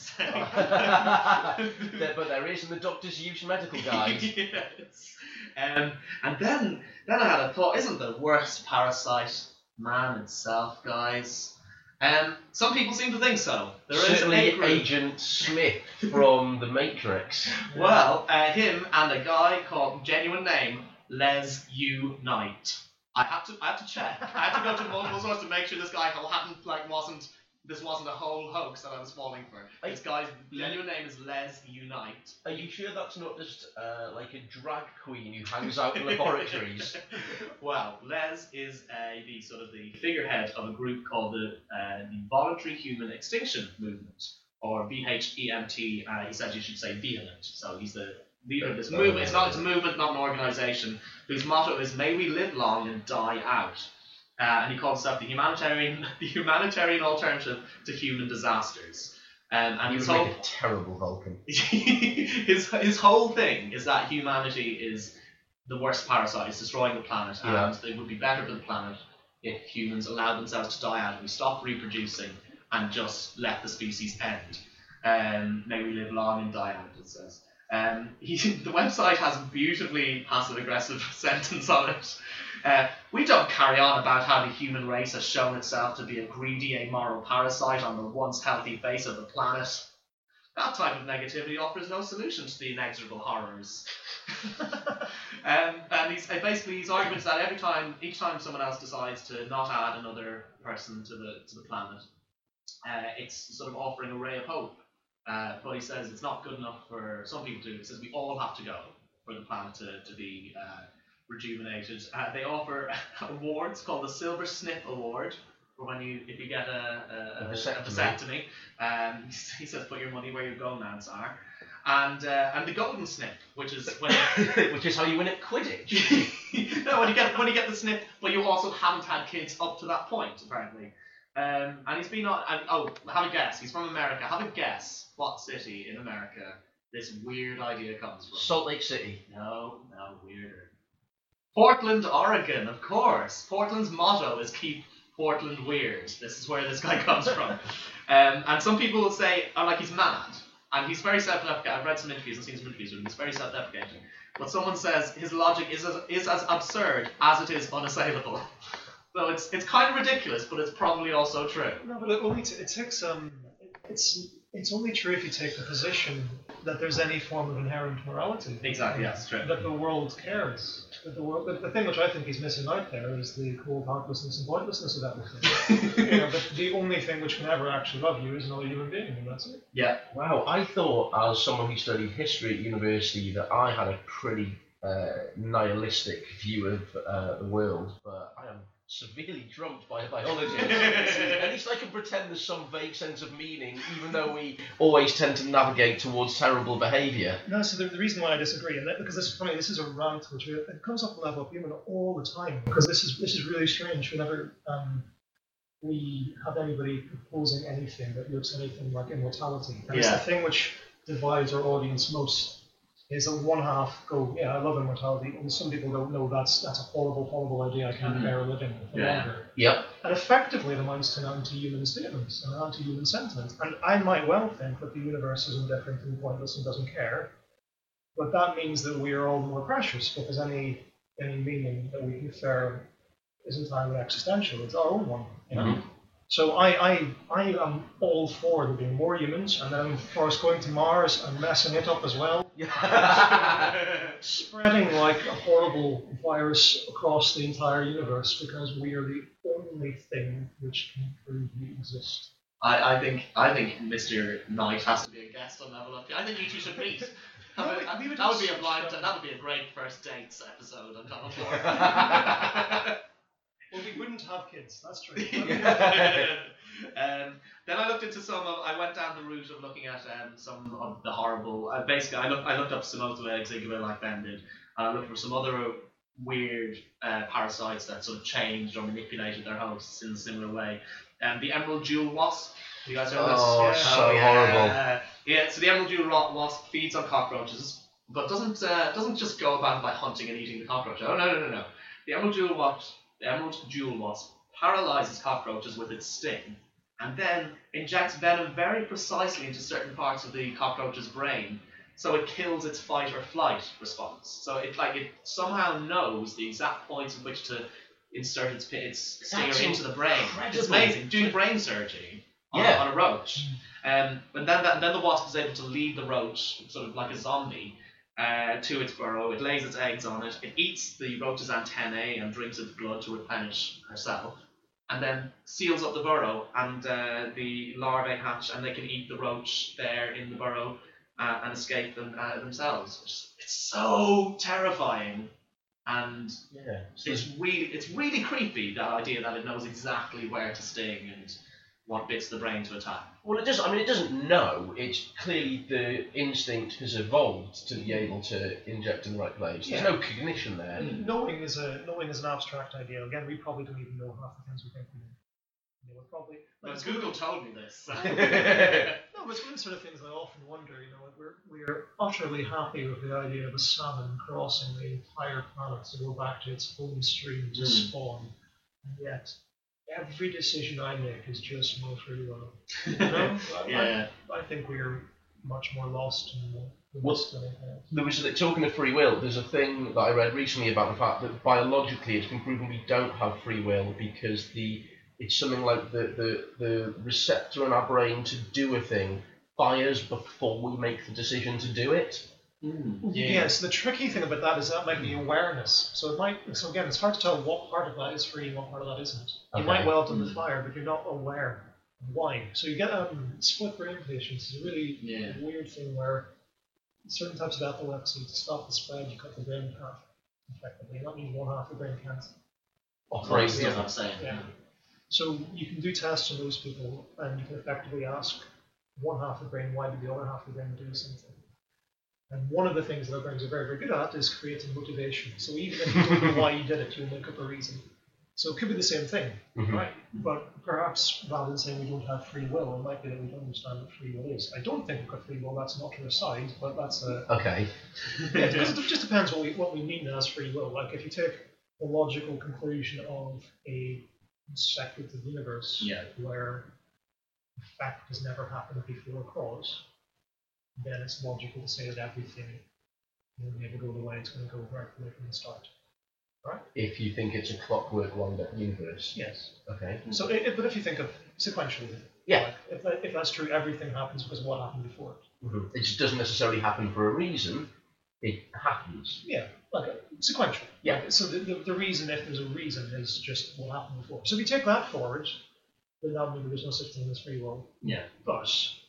But there is in the doctor's use medical guide. Yes. And then I had a thought: isn't the worst parasite man itself, guys? Some people seem to think so. There is Certainly a group. Agent Smith from The Matrix. Well, him and a guy called genuine name Les Unite. I have to check. I had to go to multiple sources to make sure this guy wasn't a whole hoax that I was falling for. This guy's genuine name is Les Unite. Are you sure that's not just like a drag queen who hangs out in laboratories? Well, Les is the figurehead of a group called the Voluntary Human Extinction Movement, or VHEMT. He said you should say vehement. So he's the leader of this movement. It's a movement, not an organisation, whose motto is "May we live long and die out." And he calls himself the humanitarian alternative to human disasters. And his whole a terrible Vulcan. his whole thing is that humanity is the worst parasite. It's destroying the planet, and it would be better for the planet if humans allowed themselves to die out and we stop reproducing and just let the species end. May we live long and die out, it says. The website has a beautifully passive-aggressive sentence on it. We don't carry on about how the human race has shown itself to be a greedy, amoral parasite on the once healthy face of the planet. That type of negativity offers no solution to the inexorable horrors. And his argument is that each time someone else decides to not add another person to the planet, it's sort of offering a ray of hope. But he says it's not good enough for some people to. He says we all have to go for the planet to be rejuvenated. They offer awards called the Silver Snip Award for if you get a vasectomy. He says put your money where your gonads are. And the Golden Snip, which is when which is how you win at Quidditch. No, when you get the snip, but you also haven't had kids up to that point, apparently. And he's been on. Have a guess. He's from America. Have a guess what city in America this weird idea comes from. Salt Lake City. No, weirder. Portland, Oregon, of course. Portland's motto is "Keep Portland Weird." This is where this guy comes from. And some people will say, he's mad. And he's very self-deprecating. I've read some interviews and seen some interviews with him. He's very self-deprecating. But someone says his logic is as absurd as it is unassailable. So it's kind of ridiculous, but it's probably also true. No, but it takes it's only true if you take the position that there's any form of inherent morality. Exactly, yes, true. That the world cares. That the thing which I think he's missing out there is the cold heartlessness and pointlessness of everything. That the only thing which can ever actually love you is another human being, and that's it. Yeah. Wow, I thought as someone who studied history at university that I had a pretty nihilistic view of the world, but I am severely trumped by a biologist. At least I can pretend there's some vague sense of meaning, even though we always tend to navigate towards terrible behaviour. No, so the reason why I disagree, and because this is funny, this is a rant which it comes up in Level Up Human all the time, because this is really strange. Whenever we have anybody proposing anything that looks anything like immortality, and it's the thing which divides our audience most. Is that one half go, yeah, I love immortality, and some people don't know that's a horrible idea, I can't bear living longer. Yep. And effectively it amounts to an anti-human statement, an anti-human sentiment. And I might well think that the universe is indifferent and pointless and doesn't care, but that means that we are all more precious, because any meaning that we confer is entirely existential, it's our own one. You know? So I am all for there being more humans, and then for us going to Mars and messing it up as well, spreading like a horrible virus across the entire universe because we are the only thing which can prove we exist. I think Mr. Knight has to be a guest on Level Up. I think you two should meet. No, That we would would be just- a that would be a great first dates episode on Channel 4. Well, we wouldn't have kids, that's true. Then I looked into I went down the route of looking at some of the horrible. Basically, I looked up Sonotua exigua like Ben did, and I looked for some other weird parasites that sort of changed or manipulated their hosts in a similar way. The emerald jewel wasp. You guys know this? Oh, so horrible. Yeah. So the emerald jewel wasp feeds on cockroaches, but doesn't just go about by hunting and eating the cockroach. Oh no. The emerald jewel wasp paralyzes cockroaches with its sting, and then injects venom very precisely into certain parts of the cockroach's brain, so it kills its fight or flight response. So it somehow knows the exact point at which to insert its stinger into the brain. Incredible. It's amazing. Doing brain surgery on a roach. But then the wasp is able to lead the roach, sort of like a zombie, to its burrow. It lays its eggs on it. It eats the roach's antennae and drinks its blood to replenish herself, and then seals up the burrow. And the larvae hatch, and they can eat the roach there in the burrow and escape themselves. It's so terrifying, and Yeah. it's really creepy, that idea that it knows exactly where to sting and what bits of the brain to attack. Well, it does. I mean, it doesn't know. It's clearly the instinct has evolved to be able to inject in the right place. There's no cognition there. Knowing is an abstract idea. Again, we probably don't even know half the things we think we know. You know, we're probably. But Google told me this. No, but it's one of the sort of things I often wonder. You know, we're utterly happy with the idea of a salmon crossing the entire planet to go back to its home stream to spawn, and yet every decision I make is just more free will. You know? I think we're much more lost in the mist than anything else. There was talking of free will. There's a thing that I read recently about the fact that biologically it's been proven we don't have free will because it's something like the receptor in our brain to do a thing fires before we make the decision to do it. Yes, the tricky thing about that is that might be awareness. So again, it's hard to tell what part of that is free and what part of that isn't. You might well have done the fire, but you're not aware of why. So you get split brain patients. It's a really weird thing where certain types of epilepsy, to stop the spread, you cut the brain in half, effectively. And that means one half the brain can't Operate. That's what I'm saying. Yeah. So you can do tests on those people, and you can effectively ask one half of the brain, why did the other half of the brain do something? And one of the things that our brains are very, very good at is creating motivation. So even if you don't know why you did it, you'll make up a reason. So it could be the same thing, right? But perhaps rather than saying we don't have free will, it might be that we don't understand what free will is. I don't think we've got free will, that's not to aside, but that's a... Okay. Yeah, because it just depends what we mean as free will. Like if you take the logical conclusion of a speculative universe where effect has never happened before cause, then it's logical to say that everything will never go the way it's going to go right from the start. Right? If you think it's a clockwork wound up universe. Yes. Okay. So, but if you think of sequentially, like, if that's true, everything happens because of what happened before it. It just doesn't necessarily happen for a reason. It happens. Yeah, like sequential. Yeah. Like, so the reason, if there's a reason, is just what happened before. So if you take that forward, then that means there's no such thing as free will. Yeah. But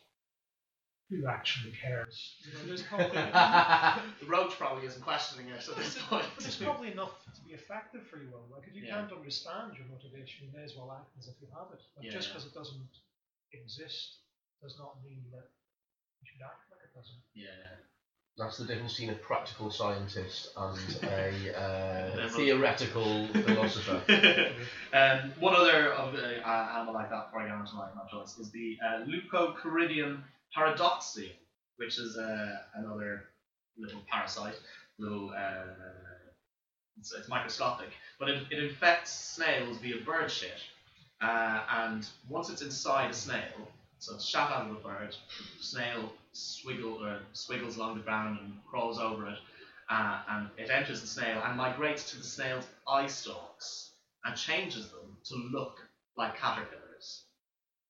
who actually cares? You know, there's probably The roach probably isn't questioning it at this point. but there's probably enough to be effective free will. Like if you can't understand your motivation, you may as well act as if you have it. Like just because it doesn't exist does not mean that you should act like it doesn't. Yeah. That's the difference between a practical scientist and a theoretical philosopher. One other of the animal like that before I get on to my choice is the Leucochoridium paradoxi, which is another little parasite. It's microscopic, but it infects snails via bird shit. And once it's inside a snail, so it's shot out of a bird, the snail swiggles along the ground and crawls over it, and it enters the snail and migrates to the snail's eye stalks and changes them to look like caterpillars.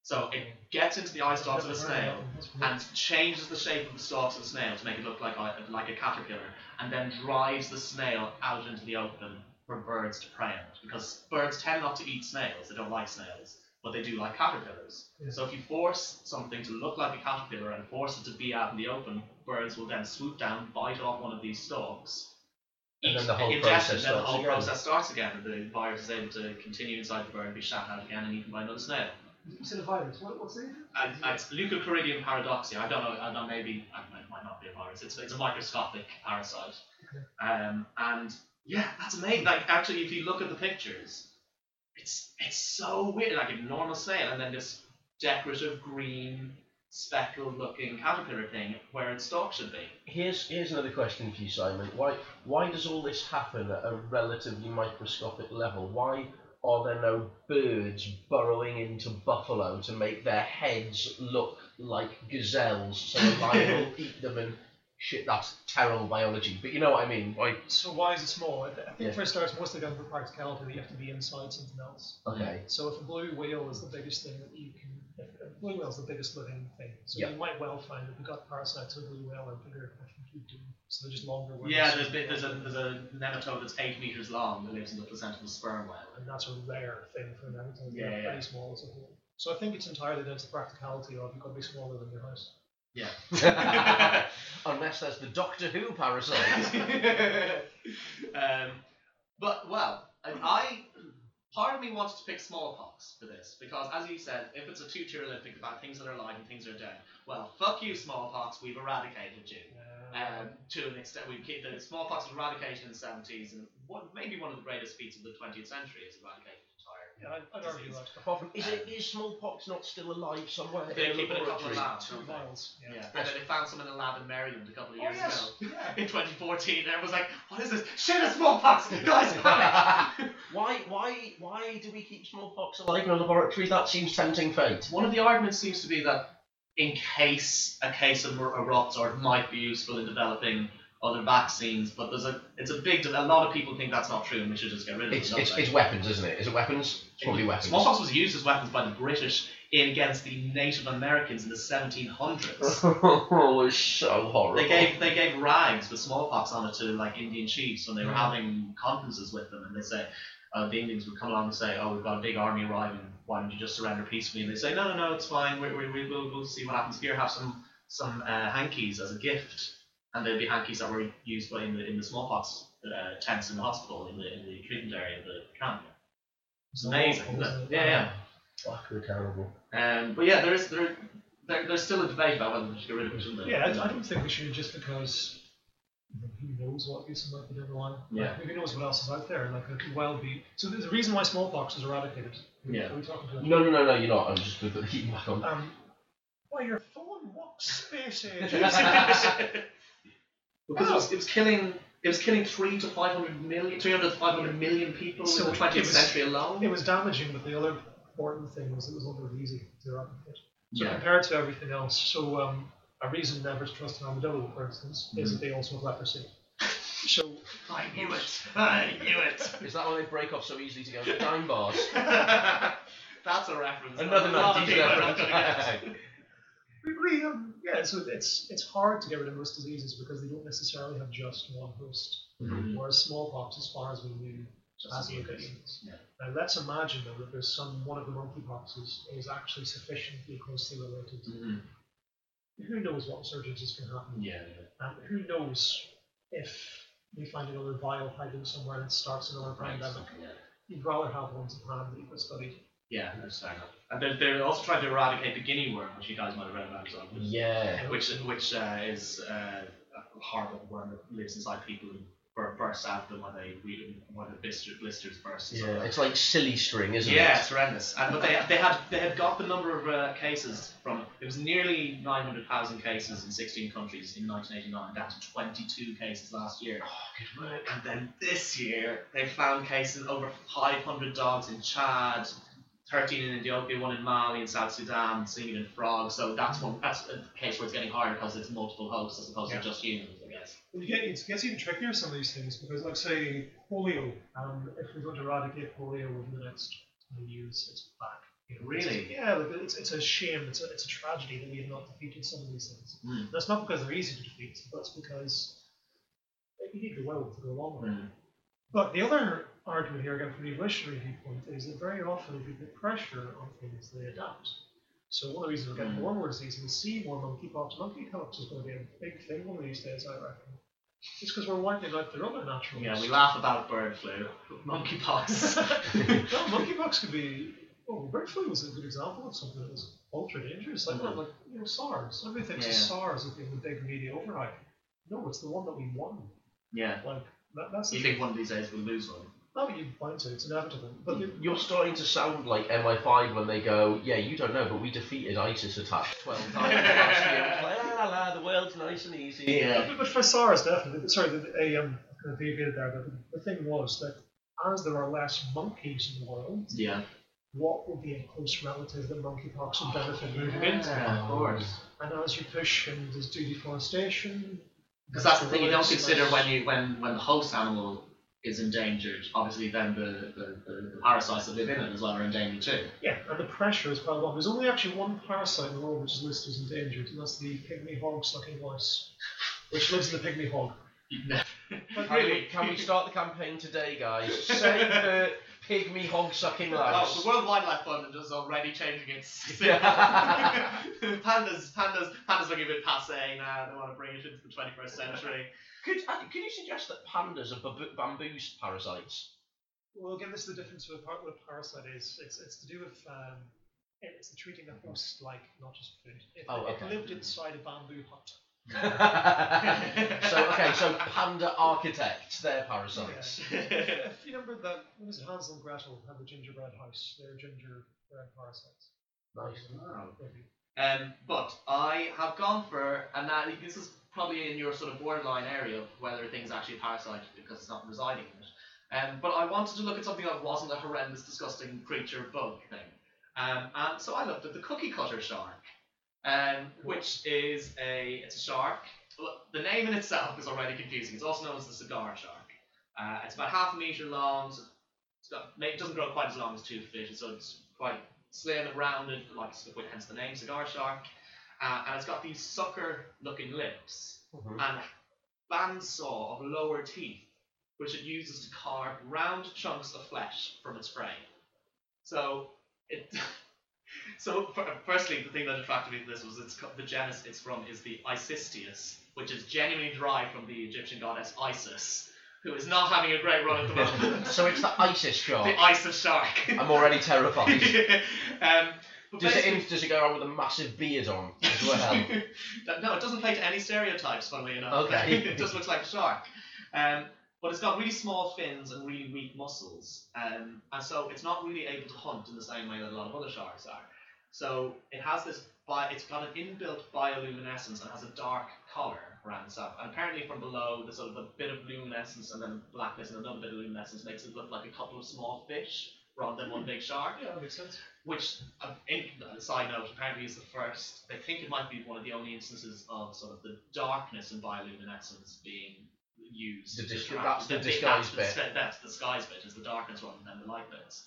So it gets into the eye stalks of a snail and changes the shape of the stalks of the snail to make it look like a caterpillar, and then drives the snail out into the open for birds to prey on it. Because birds tend not to eat snails; they don't like snails, but they do like caterpillars. Yeah. So if you force something to look like a caterpillar and force it to be out in the open, birds will then swoop down, bite off one of these stalks. And then the whole ingest process it, and then the starts whole again. process starts again. And the virus is able to continue inside the bird and be shot out again and eaten by another snail. You said a virus. What's it? It's Leucochoridium paradoxia. I don't know. Maybe it might not be a virus. It's a microscopic parasite. Okay. And yeah, that's amazing. Like actually, if you look at the pictures, it's so weird. Like a normal snail, and then this decorative green speckled-looking caterpillar thing where its stalk should be. Here's another question for you, Simon. Why does all this happen at a relatively microscopic level? Why are there no birds burrowing into buffalo to make their heads look like gazelles so a lion will eat them and shit? That's terrible biology, but you know what I mean. So why is it small? I think Yeah. for starters, mostly down for practicality, you have to be inside something else. Okay. So if a blue whale is the biggest thing that you can, if a blue whale is the biggest living thing, so Yeah. you might well find that we got parasites of a blue whale are bigger. I think you do. So they're just longer. Yeah, there's a nematode that's 8 meters long that lives in the placenta of a sperm whale. And that's a rare thing for an nematode. Yeah, They're yeah. pretty small as a whole. So I think it's entirely down to the practicality of you've got to be smaller than your house. Yeah. Unless there's the Doctor Who parasite. But well, part of me wanted to pick smallpox for this because, as you said, if it's a two-tier Olympic about things that are alive and things that are dead, well, fuck you, smallpox. We've eradicated you. To an extent, the smallpox was eradicated in the 70s, and maybe one of the greatest feats of the 20th century is eradicating Yeah, I'd argue disease. that. Apart from, is smallpox not still alive somewhere They in keep a it in a couple laboratory? of labs. 2 don't they? vials. Yeah. Yeah. And then they found some in a lab in Maryland a couple of years ago. Yeah. In 2014, and everyone was like, "What is this? Shit, it's smallpox! Guys, panic!" Why do we keep smallpox alive in a laboratory? That seems tempting fate. One of the arguments seems to be that in case a case erupts, or it might be useful in developing other vaccines, but it's a big. A lot of people think that's not true, and we should just get rid of it. It's weapons, isn't it? Is it weapons? It's probably weapons. Smallpox was used as weapons by the British against the Native Americans in the 1700s. Oh, it's so horrible. They gave rags with smallpox on it to like Indian chiefs when they were having conferences with them, and they say the Indians would come along and say, "Oh, we've got a big army arriving. Why don't you just surrender peacefully?" And they say, "No, it's fine. We'll see what happens. Here, have some hankies as a gift." And they'd be hankies that were used in the smallpox tents in the hospital in the treatment area of the camp. It's amazing, isn't it? Yeah. Fucking terrible. But yeah, there's still a debate about whether we should get rid of it, shouldn't there? Yeah, I don't think we should, just because who knows what use might be down the line. Yeah. Who knows what else is out there? Like, it could well be. So there's a reason why smallpox was eradicated. Yeah. Are we talking about? No, you're not. I'm just going to keep you back on. Why your phone? What space age? Because it was killing 300 to 500 million people So in the 20th it was- century alone. It was damaging, but the other important thing was it was utterly easy to eradicate. So Yeah. compared to everything else, so a reason never to trust an armadillo, for instance, is that they also have leprosy. So I knew it. Is that why they break off so easily to go to dime bars? That's a reference. Another A lot of 90s people are not reference. gonna get. yeah, so it's hard to get rid of most diseases because they don't necessarily have just one host. Mhm. Whereas smallpox, as far as we knew, has locations. Yeah. Now let's imagine though that there's one of the monkeypoxes is actually sufficiently closely related. Mhm. Who knows what resurgences can happen? Yeah. And who knows if we find another vial hiding somewhere and it starts another pandemic. Yeah. You'd rather have ones at hand that you could study. Yeah, that's fair enough. And they're also trying to eradicate the guinea worm, which you guys might have read about as well. Yeah. Which is a horrible worm that lives inside people and bursts out them when the blisters burst. Yeah. It's like silly string, isn't Yeah, it? it's horrendous. And but they had got the number of cases from it was nearly 900,000 cases in 16 countries in 1989, down to 22 cases last year. Oh, good work. And then this year they found cases over 500 dogs in Chad, 13 in Ethiopia, 1 in Mali and South Sudan, seeing in frogs. So that's a case where it's getting harder because it's multiple hosts as opposed to just humans, I guess. Well, it gets even trickier, some of these things, because, like, say, polio, if we're going to eradicate polio over the next 20 years, it's back. Really? Yeah, like it's a shame. It's a tragedy that we have not defeated some of these things. That's not because they're easy to defeat, but it's because you need the will to go along with it. But the other argument here, again, from the evolutionary viewpoint, is that very often if you put pressure on things, they adapt. So one of the reasons we're getting wormwood disease, and we see more monkeypox. Monkeypox is going to be a big thing one of these days, I reckon. It's because we're wiping out their other natural. Yeah, we laugh about bird flu. Monkeypox. No, monkeypox could be. Oh, bird flu was a good example of something that was ultra dangerous. Like SARS. Everybody thinks of SARS as being the big media overhype. No, it's the one that we won. Yeah. Like that's. You think one of these days we'll lose one? No, you're bound to. It's inevitable. But you're starting to sound like MI5 when they go, yeah, you don't know, but we defeated ISIS attack 12 times last year. It's like, la la la, the world's nice and easy. Yeah. But for SARS, definitely. Sorry, kind of deviated there. The thing was that as there are less monkeys in the world, what would be a close relative that monkeypox would benefit moving into? Of course. And as you push and there's deforestation. Because that's the thing you don't consider when the host animal is endangered. Obviously, then the parasites that live in it as well are endangered too. Yeah, and the pressure is piled on. There's only actually one parasite in the world which is listed as endangered, and that's the pygmy hog sucking lice, which lives in the pygmy hog. Really? Can we start the campaign today, guys? Save the pygmy hog sucking lice. Oh, the World Wildlife Fund is already changing its. Pandas looking a bit passé now. They want to bring it into the 21st century. Could you suggest that pandas are bamboo parasites? Well, again, this is the difference with what a parasite is. It's to do with it's the treating the host like not just food. It lived inside a bamboo hut. so panda architects, they're parasites. Yeah. If you remember that, what is it, Hansel and Gretel have the gingerbread house. They're gingerbread parasites. Nice. Wow. But I have gone for, and now this is probably in your sort of borderline area of whether thing's actually a parasite because it's not residing in it. But I wanted to look at something that wasn't a horrendous, disgusting creature bug thing. And so I looked at the cookie cutter shark, which is it's a shark. The name in itself is already confusing. It's also known as the cigar shark. It's about half a metre long. So it doesn't grow quite as long as toothfish, so it's quite slim and rounded, hence the name cigar shark. And it's got these sucker-looking lips and a bandsaw of lower teeth, which it uses to carve round chunks of flesh from its prey. Firstly, the thing that attracted me to this was the genus it's from is the Isistius, which is genuinely derived from the Egyptian goddess Isis, who is not having a great run at the moment. So it's the Isis shark. The Isis shark. I'm already terrified. Does it go around with a massive beard on as well? No, it doesn't play to any stereotypes, funnily enough. Okay. It just looks like a shark. But it's got really small fins and really weak muscles. And so it's not really able to hunt in the same way that a lot of other sharks are. So it has it's got an inbuilt bioluminescence and has a dark color around itself. And apparently from below, there's sort of a bit of luminescence and then blackness and another bit of luminescence makes it look like a couple of small fish rather than one big shark. Yeah, that makes sense. Which, a side note, apparently is the first, they think it might be one of the only instances of sort of the darkness and bioluminescence being used. That's the disguise bit. That's the disguise bit, is the darkness rather than the light bits.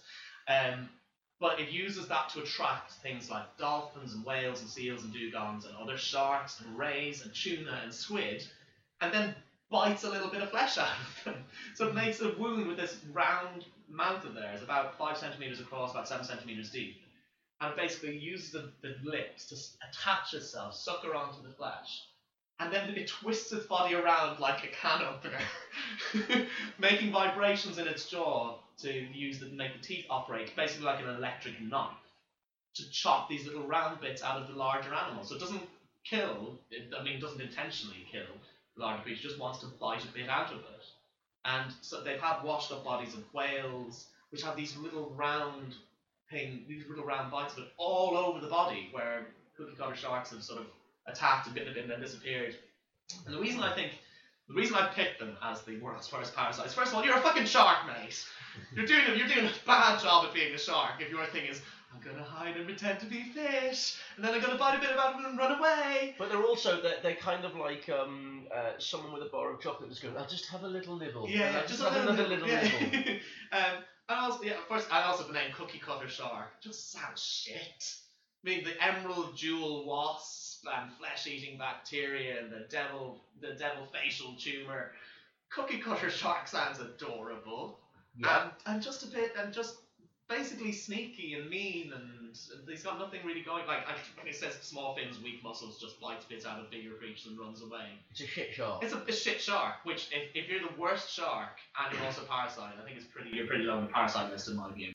But it uses that to attract things like dolphins and whales and seals and dugongs and other sharks and rays and tuna and squid, and then bites a little bit of flesh out of them. So it makes a wound with this round mouth of theirs, about 5 centimetres across, about 7 centimetres deep. And it basically uses the lips to attach itself, sucker onto the flesh. And then it twists its body around like a can opener, making vibrations in its jaw to make the teeth operate, basically like an electric knife, to chop these little round bits out of the larger animal. So it doesn't kill, it doesn't intentionally kill the larger creature, just wants to bite a bit out of it. And so they've had washed up bodies of whales, which have these little round bites of it all over the body, where cookie cutter sharks have sort of attacked a bit and then disappeared. And the reason I picked them as the world's first parasites, first of all, you're a fucking shark, mate. You're doing a bad job at being a shark if your thing is, I'm going to hide and pretend to be fish, and then I'm going to bite a bit about it and run away. But they're also, they're kind of like someone with a bar of chocolate that's going, I'll just have a little nibble. Yeah, just have another little nibble. And also, yeah, first, I also the name Cookie Cutter Shark just sounds shit. I mean, the emerald jewel wasp and flesh-eating bacteria and the devil facial tumor. Cookie Cutter Shark sounds adorable. Yeah. And just a bit, and just basically sneaky and mean, and he's got nothing really going. Like when it says small fins, weak muscles, just bites bits out of bigger creatures and runs away. It's a shit shark. It's a shit shark. Which, if you're the worst shark and you're also Parasite, I think you're pretty low on the Parasite list in my view.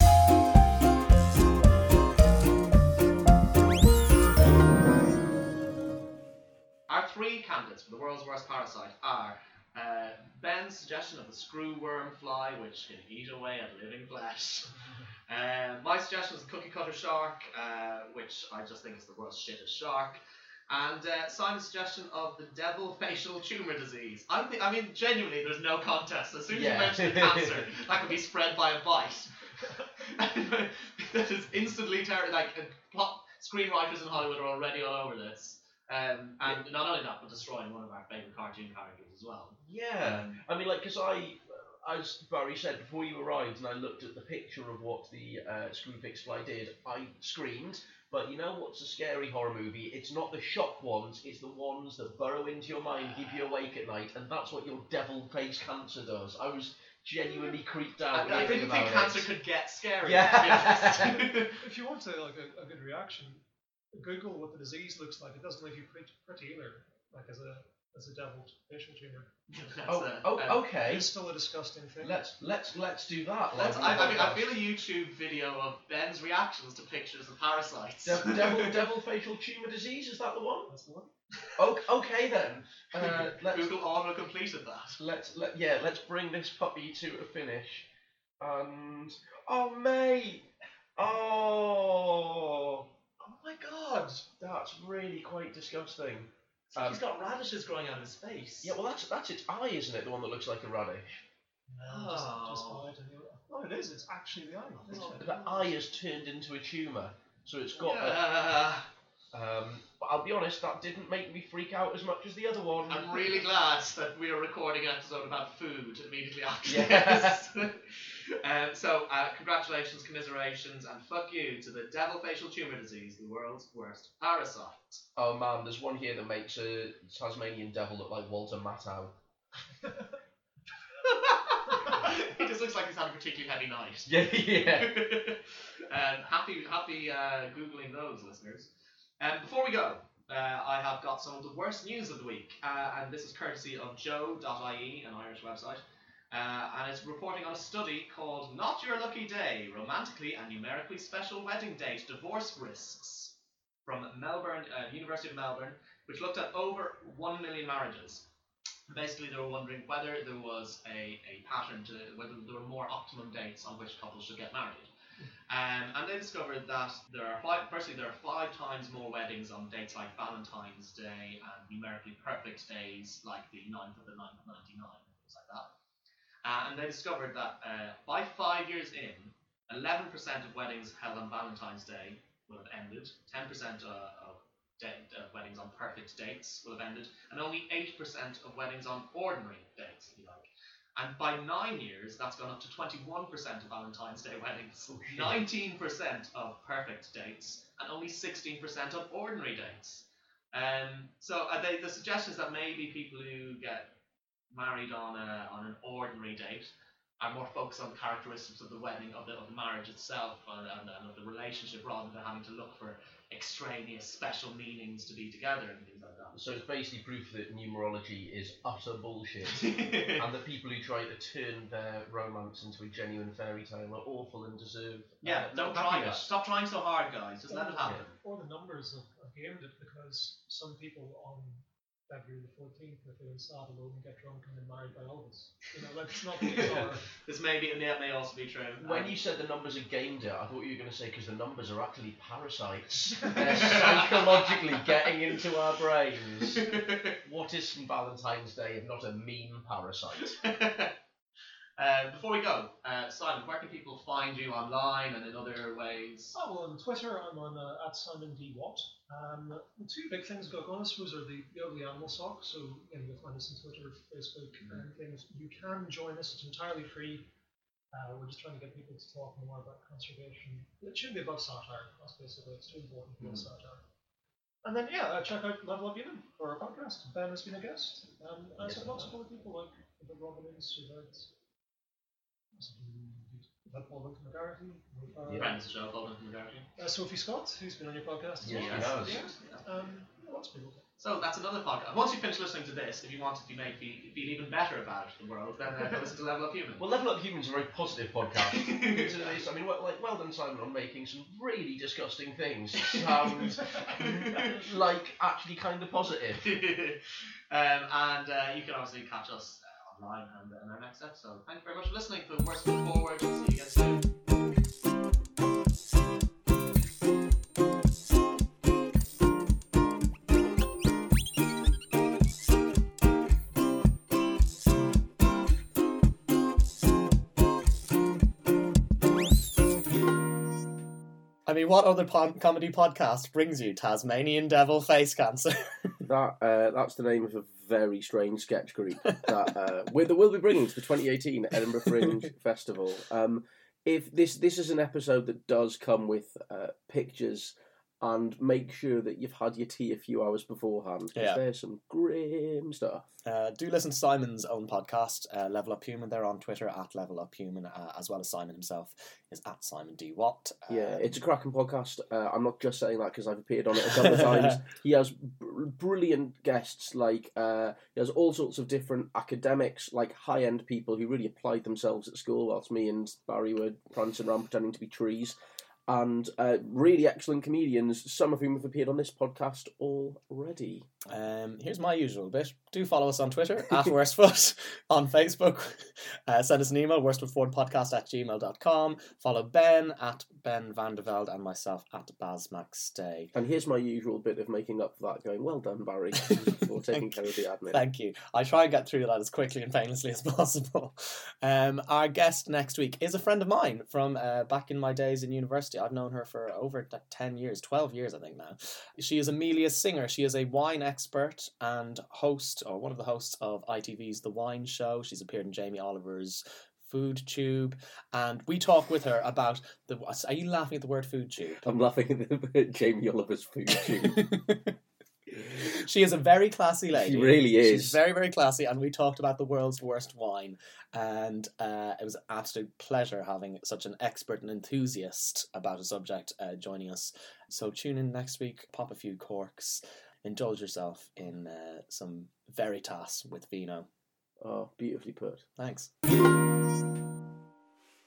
Our three candidates for the world's worst parasite are Ben's suggestion of the screwworm fly, which can eat away at living flesh. My suggestion is the Cookie Cutter Shark, which I just think is the world's shittest shark. And Simon's suggestion of the devil facial tumor disease. I mean, genuinely, there's no contest. As soon as you mention cancer, that could be spread by a bite. That is instantly terrible. Like, screenwriters in Hollywood are already all over this. And not only that, but destroying one of our favourite cartoon characters as well. Yeah. I mean, like, because as Barry said, before you arrived and I looked at the picture of what the Screwfix Fly did, I screamed. But you know what's a scary horror movie? It's not the shock ones, it's the ones that burrow into your mind, keep you awake at night, and that's what your devil face cancer does. I was genuinely creeped out. I didn't think cancer could get scary. Yeah. If you want a good reaction, Google what the disease looks like. It doesn't leave you pretty either, like as a devil facial tumor. Okay. It's still a disgusting thing. Let's do that. I feel a YouTube video of Ben's reactions to pictures of parasites. Devil facial tumor disease, is that the one? That's the one. Okay then. Google auto completed that. Let's bring this puppy to a finish. And mate. Oh my god. That's really quite disgusting. He's got radishes growing out of his face. Yeah, well that's its eye, isn't it? The one that looks like a radish. No, just oh, it is. It's actually the eye. The eye has turned into a tumour, so it's got. But I'll be honest, that didn't make me freak out as much as the other one. I'm really glad that we are recording an episode about food immediately after yes. this. Congratulations, commiserations, and fuck you to the devil facial tumor disease, the world's worst parasite. Oh man, there's one here that makes a Tasmanian devil look like Walter Matthau. He just looks like he's had a particularly heavy night. Yeah. Happy Googling those, listeners. Before we go, I have got some of the worst news of the week, and this is courtesy of joe.ie, an Irish website. And it's reporting on a study called Not Your Lucky Day, Romantically and Numerically Special Wedding Date Divorce Risks from Melbourne, University of Melbourne, which looked at over 1 million marriages. Basically, they were wondering whether there was a pattern to whether there were more optimum dates on which couples should get married. And they discovered that there are 5 times more weddings on dates like Valentine's Day and numerically perfect days like the 9th of the 9th of 99, things like that. And they discovered that by 5 years in, 11% of weddings held on Valentine's Day will have ended, 10% of weddings on perfect dates will have ended, and only 8% of weddings on ordinary dates, if you like. And by 9 years, that's gone up to 21% of Valentine's Day weddings, 19% of perfect dates, and only 16% of ordinary dates. So the suggestion is that maybe people who get married on an ordinary date are more focused on the characteristics of the wedding, of the marriage itself, and of the relationship, rather than having to look for extraneous special meanings to be together and things like that. So it's basically proof that numerology is utter bullshit, and that people who try to turn their romance into a genuine fairy tale are awful and deserve don't try that. Stop trying so hard, guys. Just let it happen. Or the numbers have gamed it, because some people on February the 14th are feeling sad alone and get drunk and then married by Elvis. Let's not be bizarre. This may also be true. When you said the numbers are gamed it, I thought you were going to say because the numbers are actually parasites. They're psychologically getting into our brains. What is St. Valentine's Day if not a mean parasite? Before we go, Simon, where can people find you online and in other ways? Oh, well, on Twitter, I'm on @SimonDWatt. The two big things going on, I suppose, are the Ugly Animal Sock. So you'll find us on Twitter, Facebook, and things. You can join us; it's entirely free. We're just trying to get people to talk more about conservation. It should be about satire. That's basically it's too important to be satire. And then check out Level Up Human for our podcast. Ben has been a guest, and Yes, so lots of other people like the Robins, we've had Paul Linton McGarity, Friends of the show, Paul Linton McGarity. Sophie Scott, who's been on your podcast as Yes, well. she has. Lots of people. So that's another podcast. Once you finish listening to this, if you want to feel even better about the world, then go listen to Level Up Human. Well, Level Up Human's a very positive podcast. I mean, well done, Simon, on making some really disgusting things sound like actually kind of positive. And you can obviously catch us online and in our next episode. Thank you very much for listening to Worst Foot Forward. See you again soon. I mean, what other comedy podcast brings you Tasmanian Devil face cancer? That's the name of a very strange sketch group that we'll be bringing to the 2018 Edinburgh Fringe Festival. If this is an episode that does come with pictures, and make sure that you've had your tea a few hours beforehand, because there's some grim stuff. Do listen to Simon's own podcast, Level Up Human. They're on Twitter at Level Up Human, as well as Simon himself is at Simon D. Watt. It's a cracking podcast. I'm not just saying that because I've appeared on it a couple of times. He has brilliant guests, like he has all sorts of different academics, like high-end people who really applied themselves at school, whilst me and Barry were prancing around pretending to be trees. And really excellent comedians, some of whom have appeared on this podcast already. Here's my usual bit. Do follow us on Twitter, at Worstfoot, on Facebook. Send us an email, worstfootforwardpodcast@gmail.com. Follow Ben, at Ben Vandervelde, and myself, at BazMaxStay. And here's my usual bit of making up for that, going, well done, Barry, for taking care of the admin. Thank you. I try and get through that as quickly and painlessly as possible. Our guest next week is a friend of mine from back in my days in university. I've known her for over 10 years, 12 years I think now. She is Amelia Singer. She is a wine expert and host, or one of the hosts of ITV's The Wine Show. She's appeared in Jamie Oliver's Food Tube, and we talk with her about the... Are you laughing at the word Food Tube? I'm laughing at Jamie Oliver's Food Tube. She is a very classy lady. She really is. She's very, very classy, and we talked about the world's worst wine, and it was an absolute pleasure having such an expert and enthusiast about a subject joining us. So tune in next week, pop a few corks, indulge yourself in some Veritas with Vino. Oh, beautifully put. Thanks.